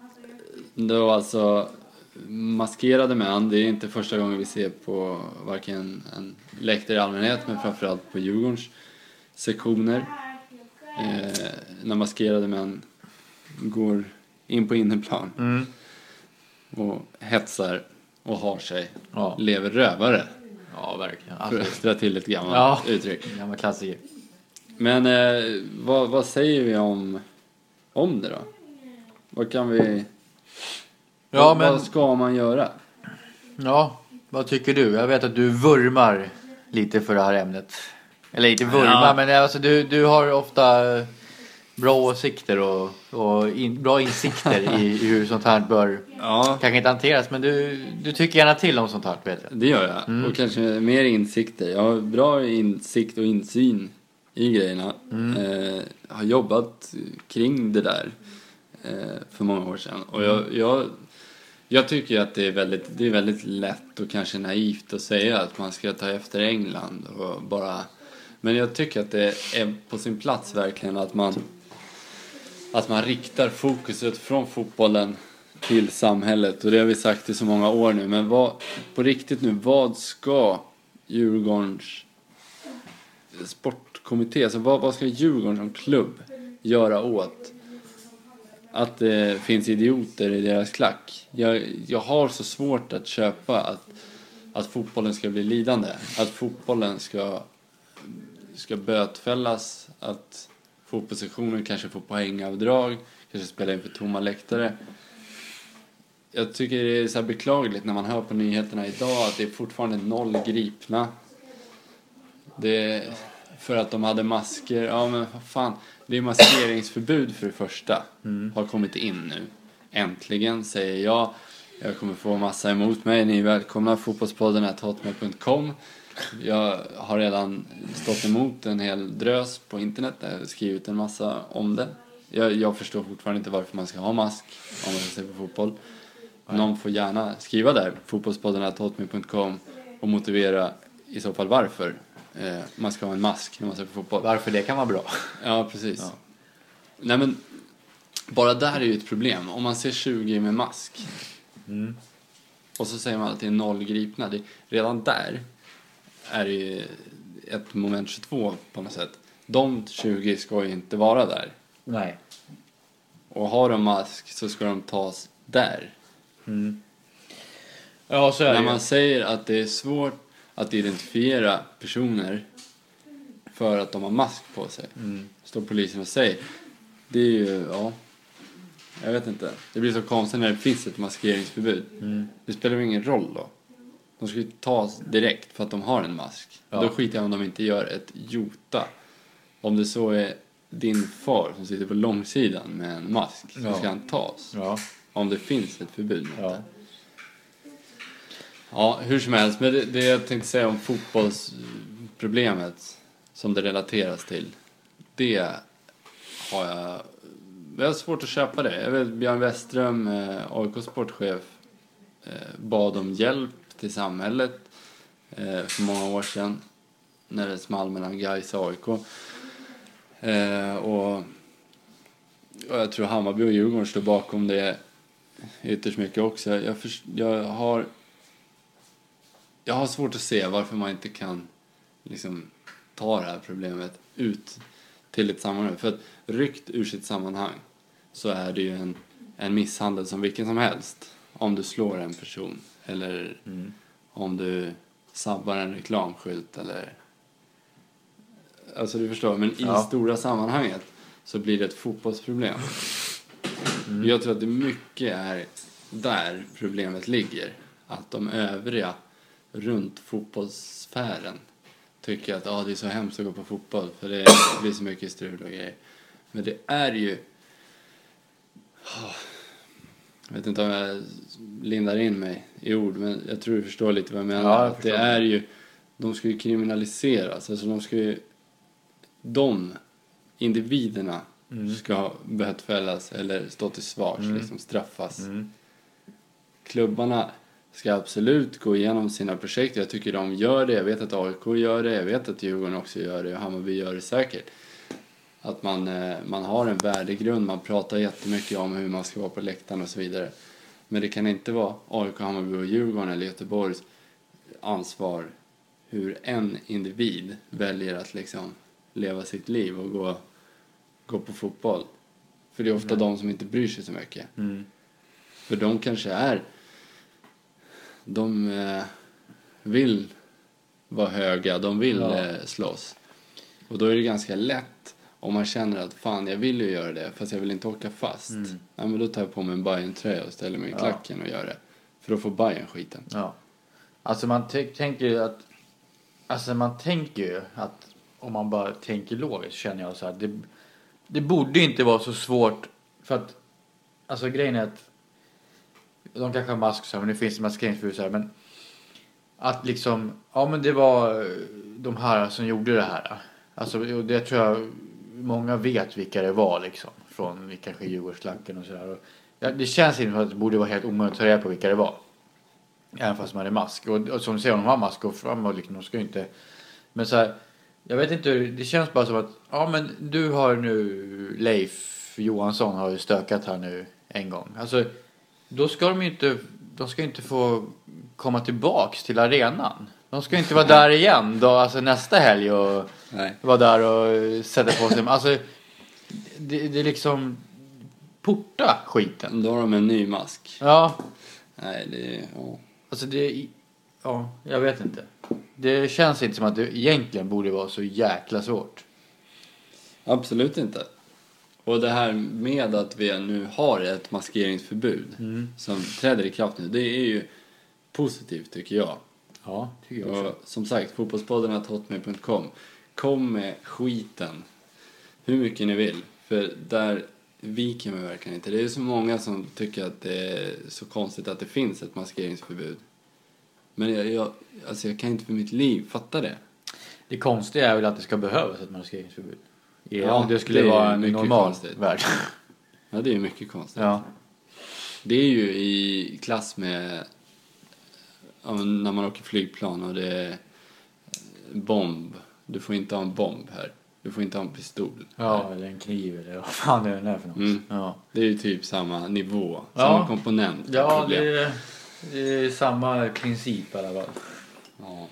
då alltså maskerade män. Det är inte första gången vi ser på varken en läktare i allmänhet, men framförallt på Djurgårdens sektioner. Eh, när maskerade män går in på innerplan. Mm. Och hetsar och har sig. Ja. Lever rövare. Ja, verkligen. För att dra till ett gammalt ja. uttryck. Gammal klassiker. Men eh, vad, vad säger vi om, om det då? Vad kan vi... Ja, vad, men... vad ska man göra? Ja, vad tycker du? Jag vet att du vurmar lite för det här ämnet. Eller inte vurmar, ja. men alltså, du, du har ofta bra åsikter och, och in, bra insikter i, i hur sånt här bör ja. kanske inte hanteras. Men du, du tycker gärna till om sånt här, vet jag. Det gör jag. Mm. Och kanske mer insikter. Jag har bra insikt och insyn i grejerna. Mm. Eh, har jobbat kring det där eh, för många år sedan. Och jag, jag, jag tycker att det är, väldigt, det är väldigt lätt och kanske naivt att säga att man ska ta efter England och bara... Men jag tycker att det är på sin plats verkligen att man, att man riktar fokuset från fotbollen till samhället. Och det har vi sagt i så många år nu. Men vad, på riktigt nu, vad ska Djurgårdens sportkommitté, alltså vad, vad ska Djurgården som klubb göra åt att det finns idioter i deras klack? Jag, jag har så svårt att köpa att, att fotbollen ska bli lidande. Att fotbollen ska... ska bötfällas, att fotbollssektionen kanske får poängavdrag, kanske spela in för tomma läktare. Jag tycker det är så här beklagligt när man hör på nyheterna idag att det är fortfarande noll gripna. Det är för att de hade masker. Ja, men vad fan. Det är maskeringsförbud för det första. Mm. Har kommit in nu. Äntligen, säger jag. Jag kommer få massa emot mig. Ni är välkomna. Fotbollspodden at hotmail punkt com. Jag har redan stått emot en hel drös på internet. Jag har skrivit en massa om det. Jag, jag förstår fortfarande inte varför man ska ha mask om man ska se på fotboll. Någon får gärna skriva där, fotbollspodden at hotmail punkt com, och motivera i så fall varför eh, man ska ha en mask när man ser på fotboll. Varför det kan vara bra. Ja, precis. Ja. Nej, men bara där är ju ett problem. Om man ser tjugo med mask mm. och så säger man att det är noll gripna. Det, redan där är det ett moment tjugotvå på något sätt. De tjugo ska ju inte vara där. Nej. Och har de mask så ska de tas där. Mm. Ja, så är När det. man säger att det är svårt att identifiera personer för att de har mask på sig. Mm. Står polisen och säger. Det är ju, ja. Jag vet inte. Det blir så konstigt när det finns ett maskeringsförbud. Mm. Det spelar ju ingen roll då. De ska ju tas direkt för att de har en mask. Ja. Då skiter jag om de inte gör ett jota. Om det så är din far som sitter på långsidan med en mask, så ja. ska han tas. Ja. Om det finns ett förbud mot ja. det. Ja, hur som helst. Men det, det jag tänkte säga om fotbollsproblemet som det relateras till. Det har jag... Jag har svårt att köpa det. Jag vet, Björn Westström, eh, A I K-sportchef, eh, bad om hjälp till samhället eh, för många år sedan. När det small mellan Gais och A I K. Eh, och, och jag tror Hammarby och Djurgården står bakom det ytterst mycket också. Jag, för, jag har jag har svårt att se varför man inte kan liksom ta det här problemet ut till ett sammanhang. För att ryckt ur sitt sammanhang så är det ju en, en misshandel som vilken som helst. Om du slår en person eller mm. om du sabbar en reklamskylt eller... Alltså du förstår, men ja. i stora sammanhanget så blir det ett fotbollsproblem. Mm. Jag tror att det mycket är där problemet ligger. Att de övriga runt fotbollssfären tycker att ah, det är så hemskt att gå på fotboll för det blir så mycket strul och grejer. Men det är ju... Jag vet inte om jag lindar in mig i ord, men jag tror du förstår lite vad jag menar. Ja, jag att det är ju... De ska ju kriminaliseras. Alltså de ska ju... De individerna mm. ska ha bötfällas eller stå till svars, mm. liksom straffas. Mm. Klubbarna ska absolut gå igenom sina projekt. Jag tycker de gör det. Jag vet att A I K gör det. Jag vet att Djurgården också gör det. Och Hammarby gör det säkert. Att man, man har en värdegrund. Man pratar jättemycket om hur man ska vara på läktaren och så vidare. Men det kan inte vara A I K, Hammarby och Djurgården eller Göteborgs ansvar hur en individ väljer att liksom leva sitt liv och gå, gå på fotboll. För det är ofta mm. de som inte bryr sig så mycket. Mm. För de kanske är... De eh, vill vara höga, de vill ja. eh, slåss. Och då är det ganska lätt om man känner att fan, jag vill ju göra det fast jag vill inte åka fast. Mm. Ja, men då tar jag på mig en Bayern-tröja och ställer mig i klacken ja. och gör det. För då får Bayern skiten. Ja. Alltså man t- tänker ju att... Alltså man tänker ju att om man bara tänker logiskt känner jag så här. Det, det borde inte vara så svårt för att... Alltså grejen är att de kanske har mask så här, men det finns maskeringsförbud så här, men att liksom, ja men det var de här som gjorde det här. Alltså det tror jag många vet vilka det var liksom, från kanske Djurgårdsklacken och sådär. Ja, det känns inte som att det borde vara helt omöjligt att ta reda på vilka det var. Även fast man hade mask. Och, och som du säger, de har mask och fram och liksom, de ska ju inte... Men så här, jag vet inte, det känns bara som att, ja men du har nu, Leif Johansson har ju stökat här nu en gång. Alltså, då ska de ju inte, de ska inte få komma tillbaks till arenan. De ska inte vara där igen då, alltså nästa helg och Nej. vara där och sätta på sig. Alltså, det, det är liksom porta skiten. Då har de en ny mask. Ja. Nej, det är... Ja. Alltså det, ja, jag vet inte. Det känns inte som att det egentligen borde vara så jäkla svårt. Absolut inte. Och det här med att vi nu har ett maskeringsförbud mm. som träder i kraft nu, det är ju positivt tycker jag. Ja, tycker jag också. Och som sagt, fotbollspodden at hotmail punkt com. kom med skiten hur mycket ni vill. För där viker mig verkligen inte. Det är så många som tycker att det är så konstigt att det finns ett maskeringsförbud. Men jag, jag, alltså jag kan inte för mitt liv fatta det. Det konstiga är väl att det ska behövas ett maskeringsförbud. Ja, om det skulle det vara en normal konstigt. värld. Ja, det är mycket konstigt. Ja. Det är ju i klass med ja, när man åker flygplan och det är bomb. Du får inte ha en bomb här. Du får inte ha en pistol. Ja, eller en kniv eller vad fan det är för något. Mm. Ja. Det är ju typ samma nivå, ja. samma komponent. Ja, det är, det är samma princip i alla fall. Ja.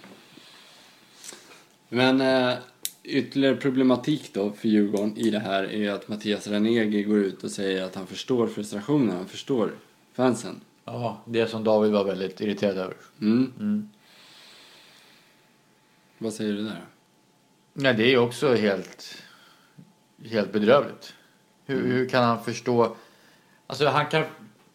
Men äh, ytterligare problematik då för Djurgården i det här är att Mattias Ranegi går ut och säger att han förstår frustrationen, han förstår fansen. Ja, det som David var väldigt irriterad över. Mm. Mm. Vad säger du där? Nej, det är ju också helt, helt bedrövligt. Hur, mm. hur kan han förstå... Alltså han kan...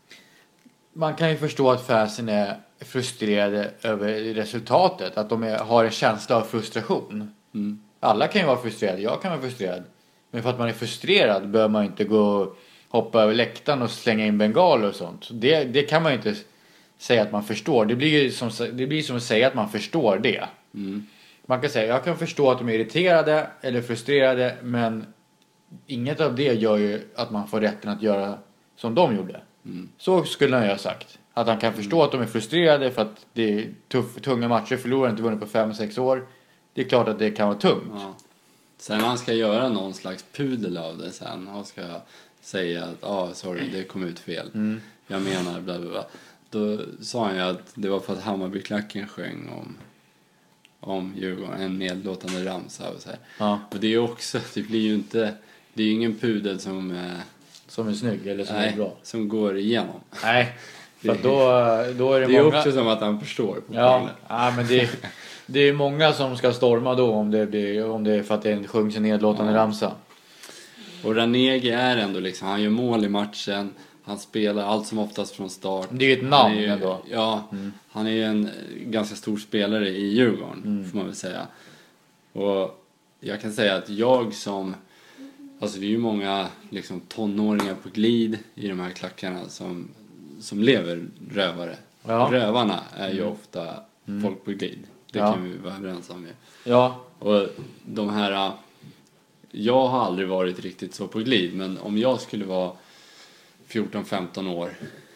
Man kan ju förstå att fansen är frustrerade över resultatet. Att de är, har en känsla av frustration. Mm. Alla kan ju vara frustrerade. Jag kan vara frustrerad. Men för att man är frustrerad bör man inte gå och hoppa över läktaren och slänga in bengaler och sånt. Det, det kan man ju inte säga att man förstår. Det blir ju som, det blir som att säga att man förstår det. Mm. Man kan säga, jag kan förstå att de är irriterade eller frustrerade, men inget av det gör ju att man får rätten att göra som de gjorde. Mm. Så skulle han ju ha sagt. Att han kan förstå mm. att de är frustrerade för att det är tuff, tunga matcher, förlorar inte vunnit på fem sex år. Det är klart att det kan vara tungt. Ja. Sen han ska göra någon slags pudel av det sen. Han ska säga att, ja ah, sorry, det kom ut fel. Mm. Jag menar, bla bla bla. Då sa han ju att det var för att Hammarbyklacken sjöng om... om Djurgården, en nedlåtande ramsa och så här. Ja. Och det är också, det blir ju inte, det är ju ingen pudel som eh, som är snygg eller som nej, är bra. som går igenom. Nej, för det, då, då är det, det många... är också som att han förstår på ja, ja, men det, det är många som ska storma då om det, blir, om det är för att det sjungs en nedlåtande ja. ramsa. Och Ranegi är ändå liksom, han gör mål i matchen. Han spelar allt som oftast från start. Det är ju ett namn ju, ändå. Ja, mm. han är ju en ganska stor spelare i Djurgården, mm. får man väl säga. Och jag kan säga att jag som... Alltså det är ju många liksom, tonåringar på glid i de här klackarna som, som lever rövare. Ja. Rövarna är ju mm. ofta mm. folk på glid. Det ja. kan vi vara överens om ju. Ja. Och de här... Jag har aldrig varit riktigt så på glid, men om jag skulle vara fjorton femton år,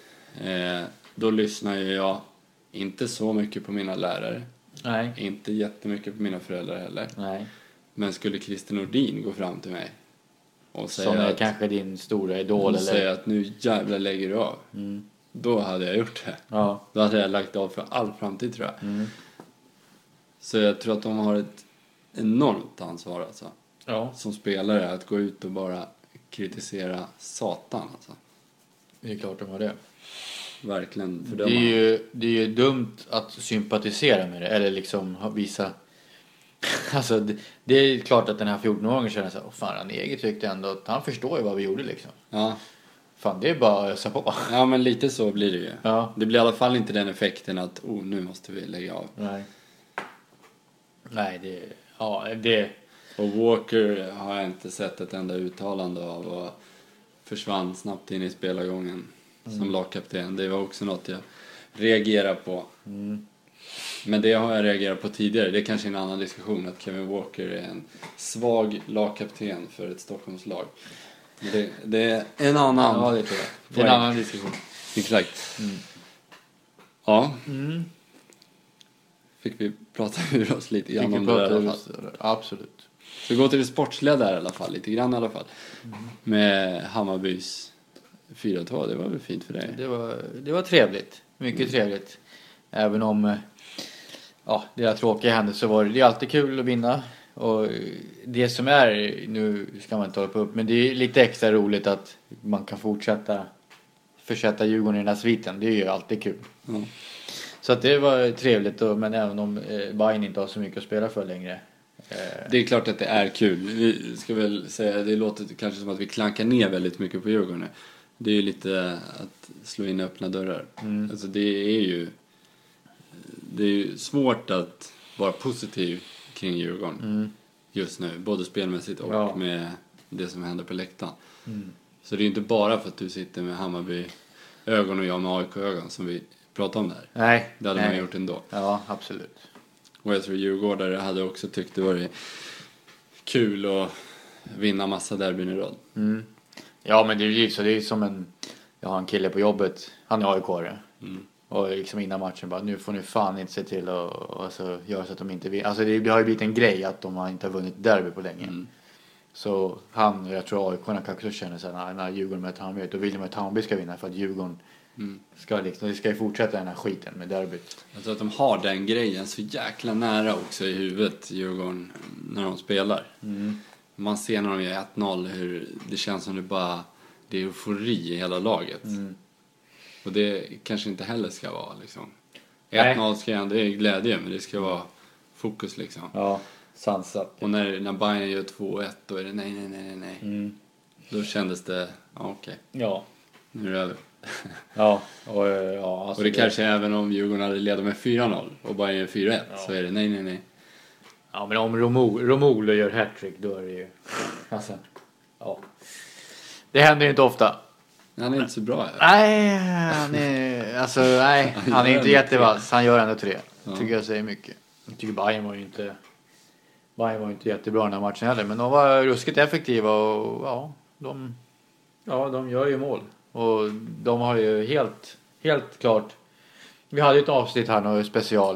eh, då lyssnar ju jag inte så mycket på mina lärare. Nej. Inte jättemycket på mina föräldrar heller. Nej. Men skulle Christer Nordin gå fram till mig och säga som är att, kanske din stora idol, och eller säga att nu jävla lägger du av. Mm. Då hade jag gjort det. Ja. Då hade jag lagt av för all framtid, tror jag. Mm. Så jag tror att de har ett enormt ansvar alltså. Ja. Som spelare att gå ut och bara kritisera satan alltså. Det är klart de har det. Verkligen fördöma. Det är ju, det är ju dumt att sympatisera med det. Eller liksom visa... Alltså det, det är klart att den här fjorton-åringen känner så här, åh fan, han eget tyckte ändå att han förstår ju vad vi gjorde liksom. Ja. Fan, det är bara att ösa på. Ja, men lite så blir det ju. Ja. Det blir i alla fall inte den effekten att, oh, nu måste vi lägga av. Nej. Nej, det... Ja, det... Och Walker har jag inte sett ett enda uttalande av och försvann snabbt in i spelargången mm. som lagkapten. Det var också något jag reagerar på. Mm. Men det har jag reagerat på tidigare. Det är kanske en annan diskussion att Kevin Walker är en svag lagkapten för ett Stockholmslag. Det, det är en annan... Ja, det tror jag. Det är en annan diskussion. Exakt. Mm. Ja. Mm. Fick vi prata ur oss lite grann om det där i alla fall. Absolut. Så vi går till det sportsliga där i alla fall, lite grann i alla fall. Mm. Med Hammarbys fyra två, det var väl fint för dig? Det var, det var trevligt, mycket mm. trevligt. Även om ja, det är tråkiga händelser så var det, det är alltid kul att vinna. Och det som är, nu ska man inte hålla på upp, men det är lite extra roligt att man kan fortsätta försätta Djurgården i den här sviten. Det är ju alltid kul. Mm. Så att det var trevligt, och, men även om eh, Bayern inte har så mycket att spela för längre. Eh. Det är klart att det är kul. Vi ska väl säga, det låter kanske som att vi klankar ner väldigt mycket på Djurgården. Det är ju lite att slå in öppna dörrar. Mm. Alltså det är ju det är ju svårt att vara positiv kring Djurgården. Mm. just nu. Både spelmässigt och ja. med det som händer på läktaren. Mm. Så det är inte bara för att du sitter med Hammarby-ögon och jag med A I K-ögon som vi pratar om det här. Nej. Det hade nej. man gjort ändå. Ja, absolut. Och jag tror Djurgårdare hade också tyckt det var kul att vinna massa derbyn i rad. Mm. Ja, men det är ju så. Det är som en... Jag har en kille på jobbet. Han är A I K-are. Mm. Och liksom innan matchen bara, nu får ni fan inte se till att alltså, göra så att de inte vinner. Alltså det, det har ju blivit en grej att de har inte har vunnit derby på länge. Mm. Så han, jag tror A I K kanske också känner sig när, när Djurgården möter Hammarby, då vill de att Hammarby ska vinna för att Djurgården mm. ska liksom, det ska ju fortsätta den här skiten med derbyt. Jag tror att de har den grejen så jäkla nära också i huvudet, Djurgården, när de spelar. Mm. Man ser när de gör ett noll hur det känns som det bara, det är eufori i hela laget. Mm. Och det kanske inte heller ska vara liksom. ett noll ska ändå, det är glädje, men det ska vara fokus liksom. Ja, sansat. Och när, när Bayern gör två ett, då är det nej, nej, nej, nej. Mm. Då kändes det, ja okej. Okay. Ja. Nu är det över. Ja, och, ja alltså och det, det kanske även om Djurgården hade ledat med fyra noll och Bayern gör fyra ett, ja. Så är det nej, nej, nej. Ja, men om Romulo gör hattrick, då är det ju, alltså, ja. Det händer ju inte ofta. Han är inte så bra. Eller? Nej, han är, alltså, nej, han är inte jättevass. Han gör ändå tre. Ja. Tycker jag säger mycket. Jag tycker Bayern var ju inte, Bayern var ju inte jättebra den här matchen heller. Men de var ruskigt effektiva och ja, de, ja, de gör ju mål. Och de har ju helt, helt klart. Vi hade ju ett avsnitt här nu, special.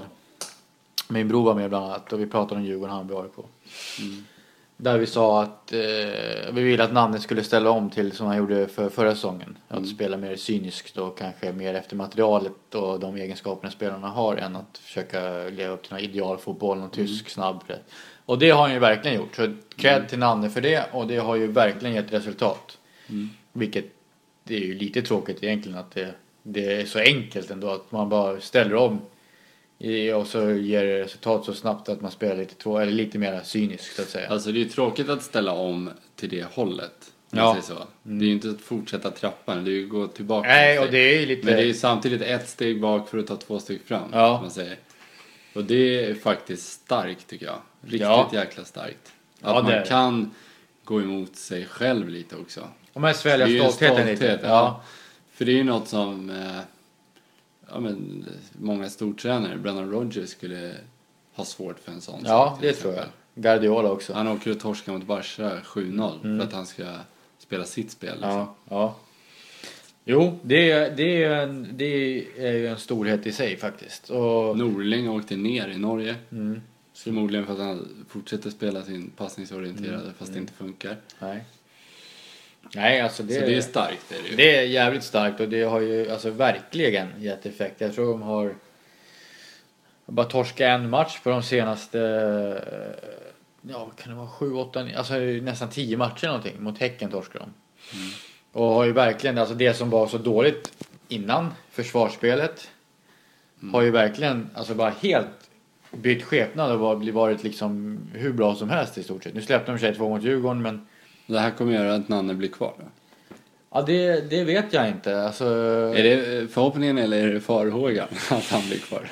Min bror var med bland annat och vi pratade om Djurgården, Hammarby, A I K. Mm. Där vi sa att eh, vi ville att namnet skulle ställa om till som han gjorde för förra säsongen. Mm. Att spela mer cyniskt och kanske mer efter materialet och de egenskaperna spelarna har än att försöka leva upp till någon idealfotboll, någon tysk mm. snabb. Och det har han ju verkligen gjort. Så cred mm. till namnet för det och det har ju verkligen gett resultat. Mm. Vilket det är ju lite tråkigt egentligen att det, det är så enkelt ändå att man bara ställer om. Och så ger det resultat så snabbt att man spelar lite två eller lite mer cyniskt så att säga. Alltså det är ju tråkigt att ställa om till det hållet. Ja. Så. Mm. Det är ju inte att fortsätta trappan, det är ju att gå tillbaka. Nej, och det är ju lite... Men det är ju samtidigt ett steg bak för att ta två steg fram. Ja. Man säger. Och det är faktiskt starkt tycker jag. Riktigt ja. jäkla starkt. Att ja, man är... kan gå emot sig själv lite också. Och man sväljer stoltheten stolthet, lite. Ja. Ja. För det är ju något som... Eh, Ja, men många stortränare, Brendan Rodgers skulle ha svårt för en sån. Ja, det tror jag. Guardiola också. Han åker och torskar mot Barca sju noll mm. för att han ska spela sitt spel. Liksom. Ja, ja. Jo, det är, det, är en, det är ju en storhet i sig faktiskt. Och... Norling åkte ner i Norge. Mm. Förmodligen för att han fortsätter spela sin passningsorienterade mm. fast det inte funkar. Nej. Nej, alltså det, så det är starkt. Det är, det ju. Det är jävligt starkt och det har ju alltså verkligen gett effekt. Jag tror de har bara torskat en match på de senaste, ja kan det vara sju, åtta, alltså nästan tio matcher någonting. Mot Häcken torskar de. Mm. Och har ju verkligen, alltså det som var så dåligt innan försvarsspelet mm. har ju verkligen, alltså bara helt bytt skepnad och varit liksom hur bra som helst i stort sett. Nu släppte de sig två mot Djurgården, men det här kommer göra att Nanne blir kvar då? Ja, det, det vet jag inte. Alltså... Är det förhoppningen eller är det farhågan att han blir kvar?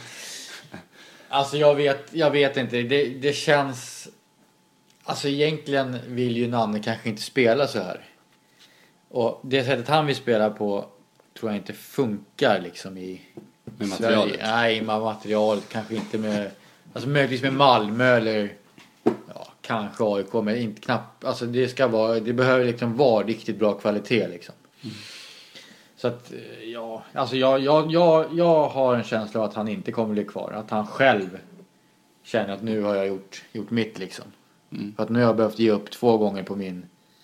Alltså jag vet, jag vet inte. Det, det känns... Alltså egentligen vill ju Nanne kanske inte spela så här. Och det sättet han vill spela på tror jag inte funkar liksom i med materialet? Sverige. Nej, med materialet. Kanske inte med... Alltså möjligtvis med Malmö eller... Kanske A I K, men inte knappt. Alltså det ska vara, det behöver liksom vara riktigt bra kvalitet liksom. Mm. Så att ja, alltså jag, jag, jag, jag har en känsla av att han inte kommer bli kvar. Att han själv känner att nu har jag gjort, gjort mitt liksom. Mm. För att nu har jag behövt ge upp två gånger på min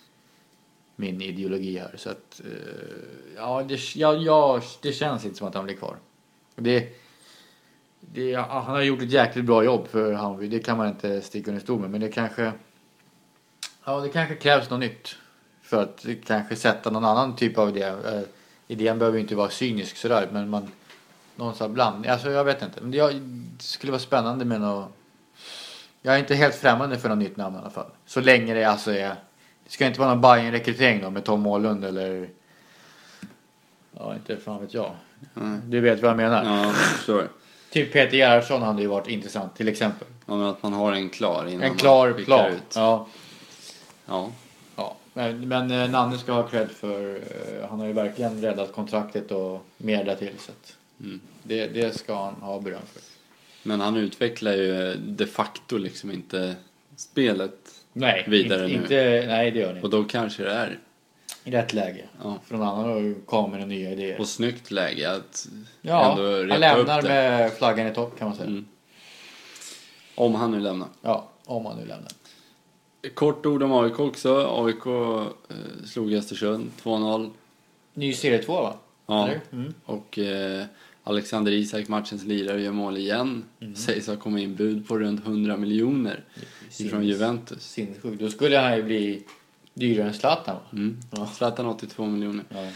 min ideologi här. Så att ja, det, ja, ja, det känns inte som att han blir kvar. Det Det, han har gjort ett jäkligt bra jobb för Hammarby. Det kan man inte sticka under stol med. Men det kanske... Ja, det kanske krävs något nytt. För att kanske sätta någon annan typ av idé. Eh, idén behöver inte vara cynisk sådär. Men man... Någonstans bland... Alltså jag vet inte. Men det, det skulle vara spännande med något... Jag är inte helt främmande för något nytt namn i alla fall. Så länge det alltså är... Det ska inte vara någon Bayern-rekrytering då med Tom Målund eller... Ja, inte fan vet jag. Mm. Du vet vad jag menar. Ja, jag förstår. Typ Peter Gerhardsson hade ju varit intressant till exempel. Ja, men att man har en klar innan En klar man plan. ut. Ja. Ja. Ja. Men, men eh, Nanne ska ha cred för eh, han har ju verkligen räddat kontraktet och mer där till så att Mm. det, det ska han ha beröm för. Men han utvecklar ju de facto liksom inte spelet Nej, vidare inte, nu. inte, nej det gör ni Och då kanske det är. I rätt läge. Ja. För någon annan har ju kommit med nya idéer. Och snyggt läge att ja, ändå han reta lämnar upp det. med flaggan i topp kan man säga. Mm. Om han nu lämnar. Ja, om han nu lämnar. Kort ord om A I K också. A I K eh, slog Östersund två noll. Ny serie två va? Ja. Mm. Och eh, Alexander Isak, matchens lirare, gör mål igen. Mm. Sägs ha kommit in bud på runt hundra miljoner Sinnes, från Juventus. Sinnessjukt. Då skulle han ju bli dyrare än Zlatan va? Mm. Ja. Zlatan åttiotvå miljoner. Ja.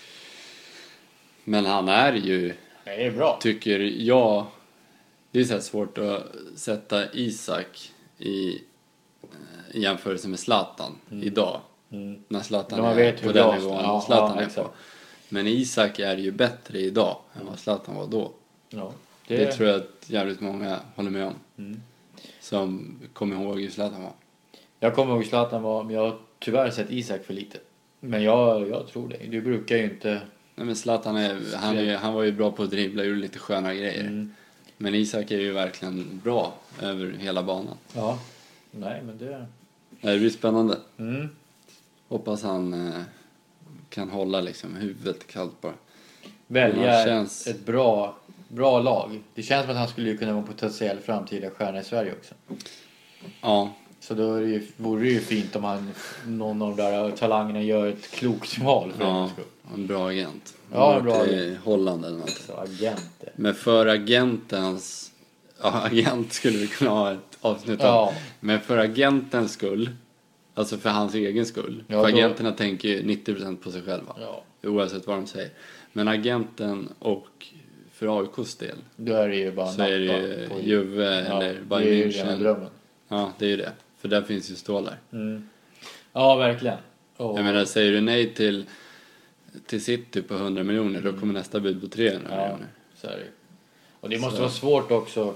Men han är ju, Det är bra. tycker jag, det är så här svårt att sätta Isak i, eh, i jämförelse med Zlatan Mm. idag. Mm. När Zlatan Man är vet på hur den bra- nivån ja, Zlatan ja, är exakt. på. Men Isak är ju bättre idag än vad Zlatan var då. Ja. Det, Det, tror jag att jävligt många håller med om. Mm. Som kommer ihåg hur Zlatan var. Jag kommer ihåg Zlatan var, men jag har tyvärr sett Isak för lite. Men jag, jag tror det. Du brukar ju inte... Nej, men Zlatan är, han, är, han var ju bra på att dribbla och gjorde lite sköna grejer. Mm. Men Isak är ju verkligen bra över hela banan. Ja. Nej, men det... Det blir spännande. Mm. Hoppas han eh, kan hålla liksom huvudet kallt bara. Välja Han känns- ett bra, bra lag. Det känns som att han skulle kunna vara en potentiell framtida stjärna i Sverige också. Ja, Så då är det ju, vore det ju fint om han, någon av de där talangerna gör ett klokt val för ja en skull. en bra agent. Ja, en Han bra var till agent. Holland eller något. Så agenter. Men för agentens... Ja, agent skulle vi kunna ha ett avsnitt om. Ja. Men för agentens skull, alltså för hans egen skull. Ja, för då- agenterna tänker ju nittio procent på sig själva. Ja. Oavsett vad de säger. Men agenten och för A I K:s del Då är det ju bara så är det ju på- Juve Ja, eller det är Bayern ju rena München. drömmen. Ja, det är ju det. För där finns ju stålar. Mm. Ja, verkligen. Och, Jag menar, säger du nej till, till City på hundra miljoner, då kommer nästa bud på trehundra ja, miljoner. så är det. Och det måste Så. vara svårt också.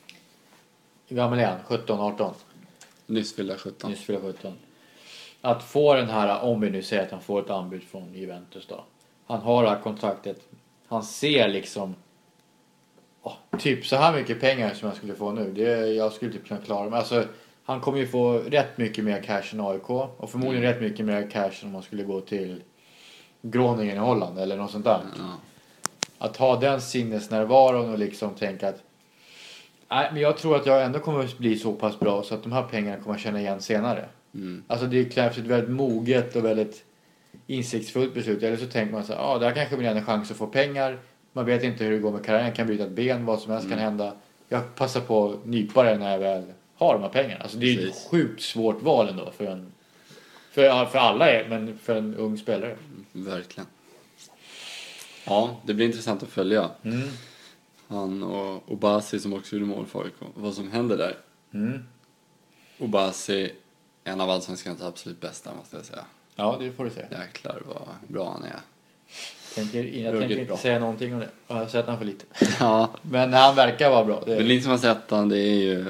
Hur gammal är han? sjutton arton? Nyss fyllda sjutton. Nyss fyllda sjutton. Att få den här, om vi nu säger att han får ett anbud från Juventus då. Han har det här kontraktet. Han ser liksom åh, typ så här mycket pengar som jag skulle få nu. Det, jag skulle typ kunna klara mig. Alltså, han kommer ju få rätt mycket mer cash än A I K. Och förmodligen Mm. rätt mycket mer cash än om man skulle gå till Groningen i Holland eller något sånt där. Ja. Att ha den sinnesnärvaron och liksom tänka att nej, men jag tror att jag ändå kommer att bli så pass bra så att de här pengarna kommer jag känna igen senare. Mm. Alltså det krävs ett väldigt moget och väldigt insiktsfullt beslut. Eller så tänker man så här, ja ah, det här kanske blir en chans att få pengar. Man vet inte hur det går med karriären, kan bryta ett ben, vad som helst Mm. kan hända. Jag passar på att nypa det när jag väl har de här pengarna. Alltså det är ju ett Precis. sjukt svårt val ändå för en, för, ja, för alla är, men för en ung spelare. Verkligen. Ja, det blir intressant att följa. Mm. Han och Obasi som också gjorde mål för A I K. Vad som händer där. Mm. Obasi, en av allsvenskans absolut bästa måste jag säga. Ja, det får du säga. Jäklar vad bra han är. Tänker, jag Ruggigt tänker inte bra. säga någonting om det. Jag har sett han för lite. Ja, Men han verkar vara bra. Det men ni som har sett han, det är ju...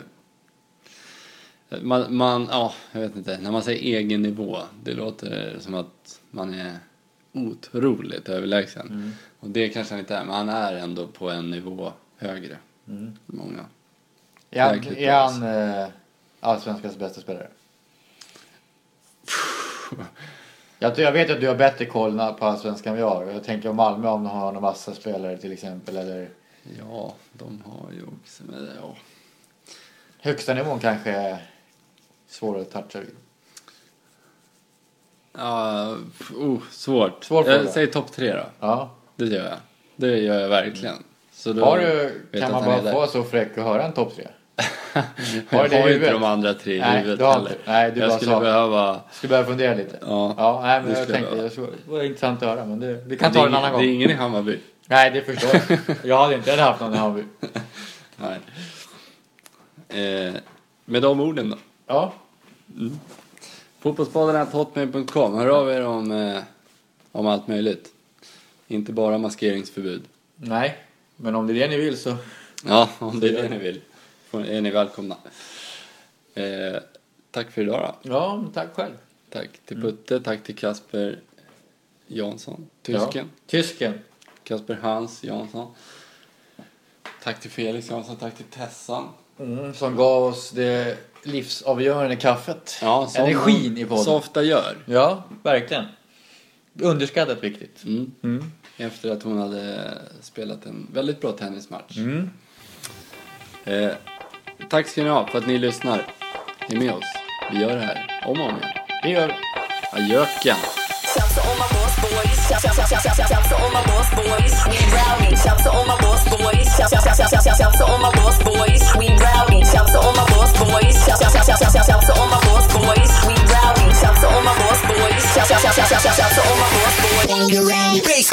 Man, man, ja, jag vet inte. När man säger egen nivå, det låter som att man är otroligt överlägsen. Mm. Och det kanske han inte är, men han är ändå på en nivå högre. Mm. Många. Är han, Verkligt är bra, han eh, allsvenskans bästa spelare? Jag, jag vet att du har bättre koll på allsvenskan än jag har. Jag tänker om Malmö, om de har några vassa spelare till exempel. Eller Ja, de har ju också med det. Ja. högsta nivån kanske är svårare att toucha vid. Ja, oh, svårt. Svår fråga. Jag säger topp tre då. Ja. Det gör jag. Det gör jag verkligen. Så då Har vet du, jag kan att man han är bara där. få så fräck att höra en topp tre? Jag Har du det i har ju inte huvudet? de andra tre i Nej, huvudet du har heller. inte. Nej, du jag bara skulle sa. behöva... Ska börja fundera lite. Ja, Ja, nej, men det jag skulle tänkte, jag det skulle- det var intressant att höra, men det, vi kan det, ta är det en annan ingen- det är gång. ingen i Hammarby. Nej, det förstår jag. Jag hade inte haft någon i Hammarby. Nej. Eh, med de orden då. Ja. Fotbollspodden at hotmail punkt com. Hör av er om, eh, om allt möjligt. Inte bara maskeringsförbud. Nej, men om det är det ni vill så Ja, om det är det ni vill. Är ni välkomna. Eh, tack för idag då. Ja, men tack själv. Tack till Putte, mm. tack till Kasper Jansson, tysken. Ja, tysken. Kasper Hans Jansson. Tack till Felix Jansson, tack till Tessan. Mm, som gav oss det livsavgörande kaffet. Ja, som energin i podden. Så ofta gör. Ja, verkligen. Underskattat viktigt. Mm. Mm. Efter att hon hade spelat en väldigt bra tennismatch. Mm. Eh, tack ska ni ha för att ni lyssnar. Ni är med oss. Vi gör det här om och om igen. Vi gör det. Ajöken. Shouts to all my lost boys. Shouts to all my lost boys. We rowdy. Shouts to all my lost boys. Shouts to all my lost boys. We rowdy. Shouts to all my lost boys. Shouts to all my lost boys. We rowdy. Shouts to all my lost boys. Shouts to all my lost boys. On your own base.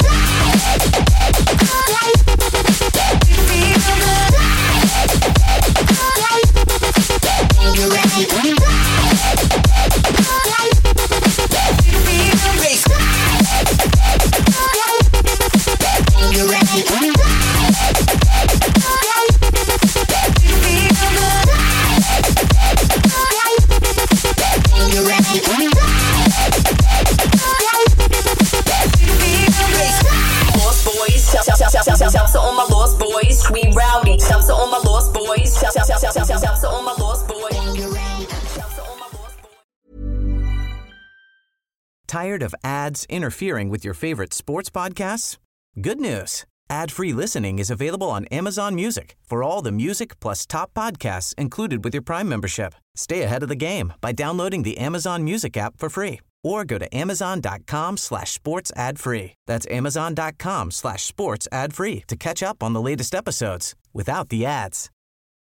Shouts to all my lost boys, we rowdy. Shouts to all my lost boys. Shouts to all my lost boys. Tired of ads interfering with your favorite sports podcasts? Good news. Ad-free listening is available on Amazon Music for all the music plus top podcasts included with your Prime membership. Stay ahead of the game by downloading the Amazon Music app for free or go to amazon.com slash sports ad free. That's amazon.com slash sports ad free to catch up on the latest episodes without the ads.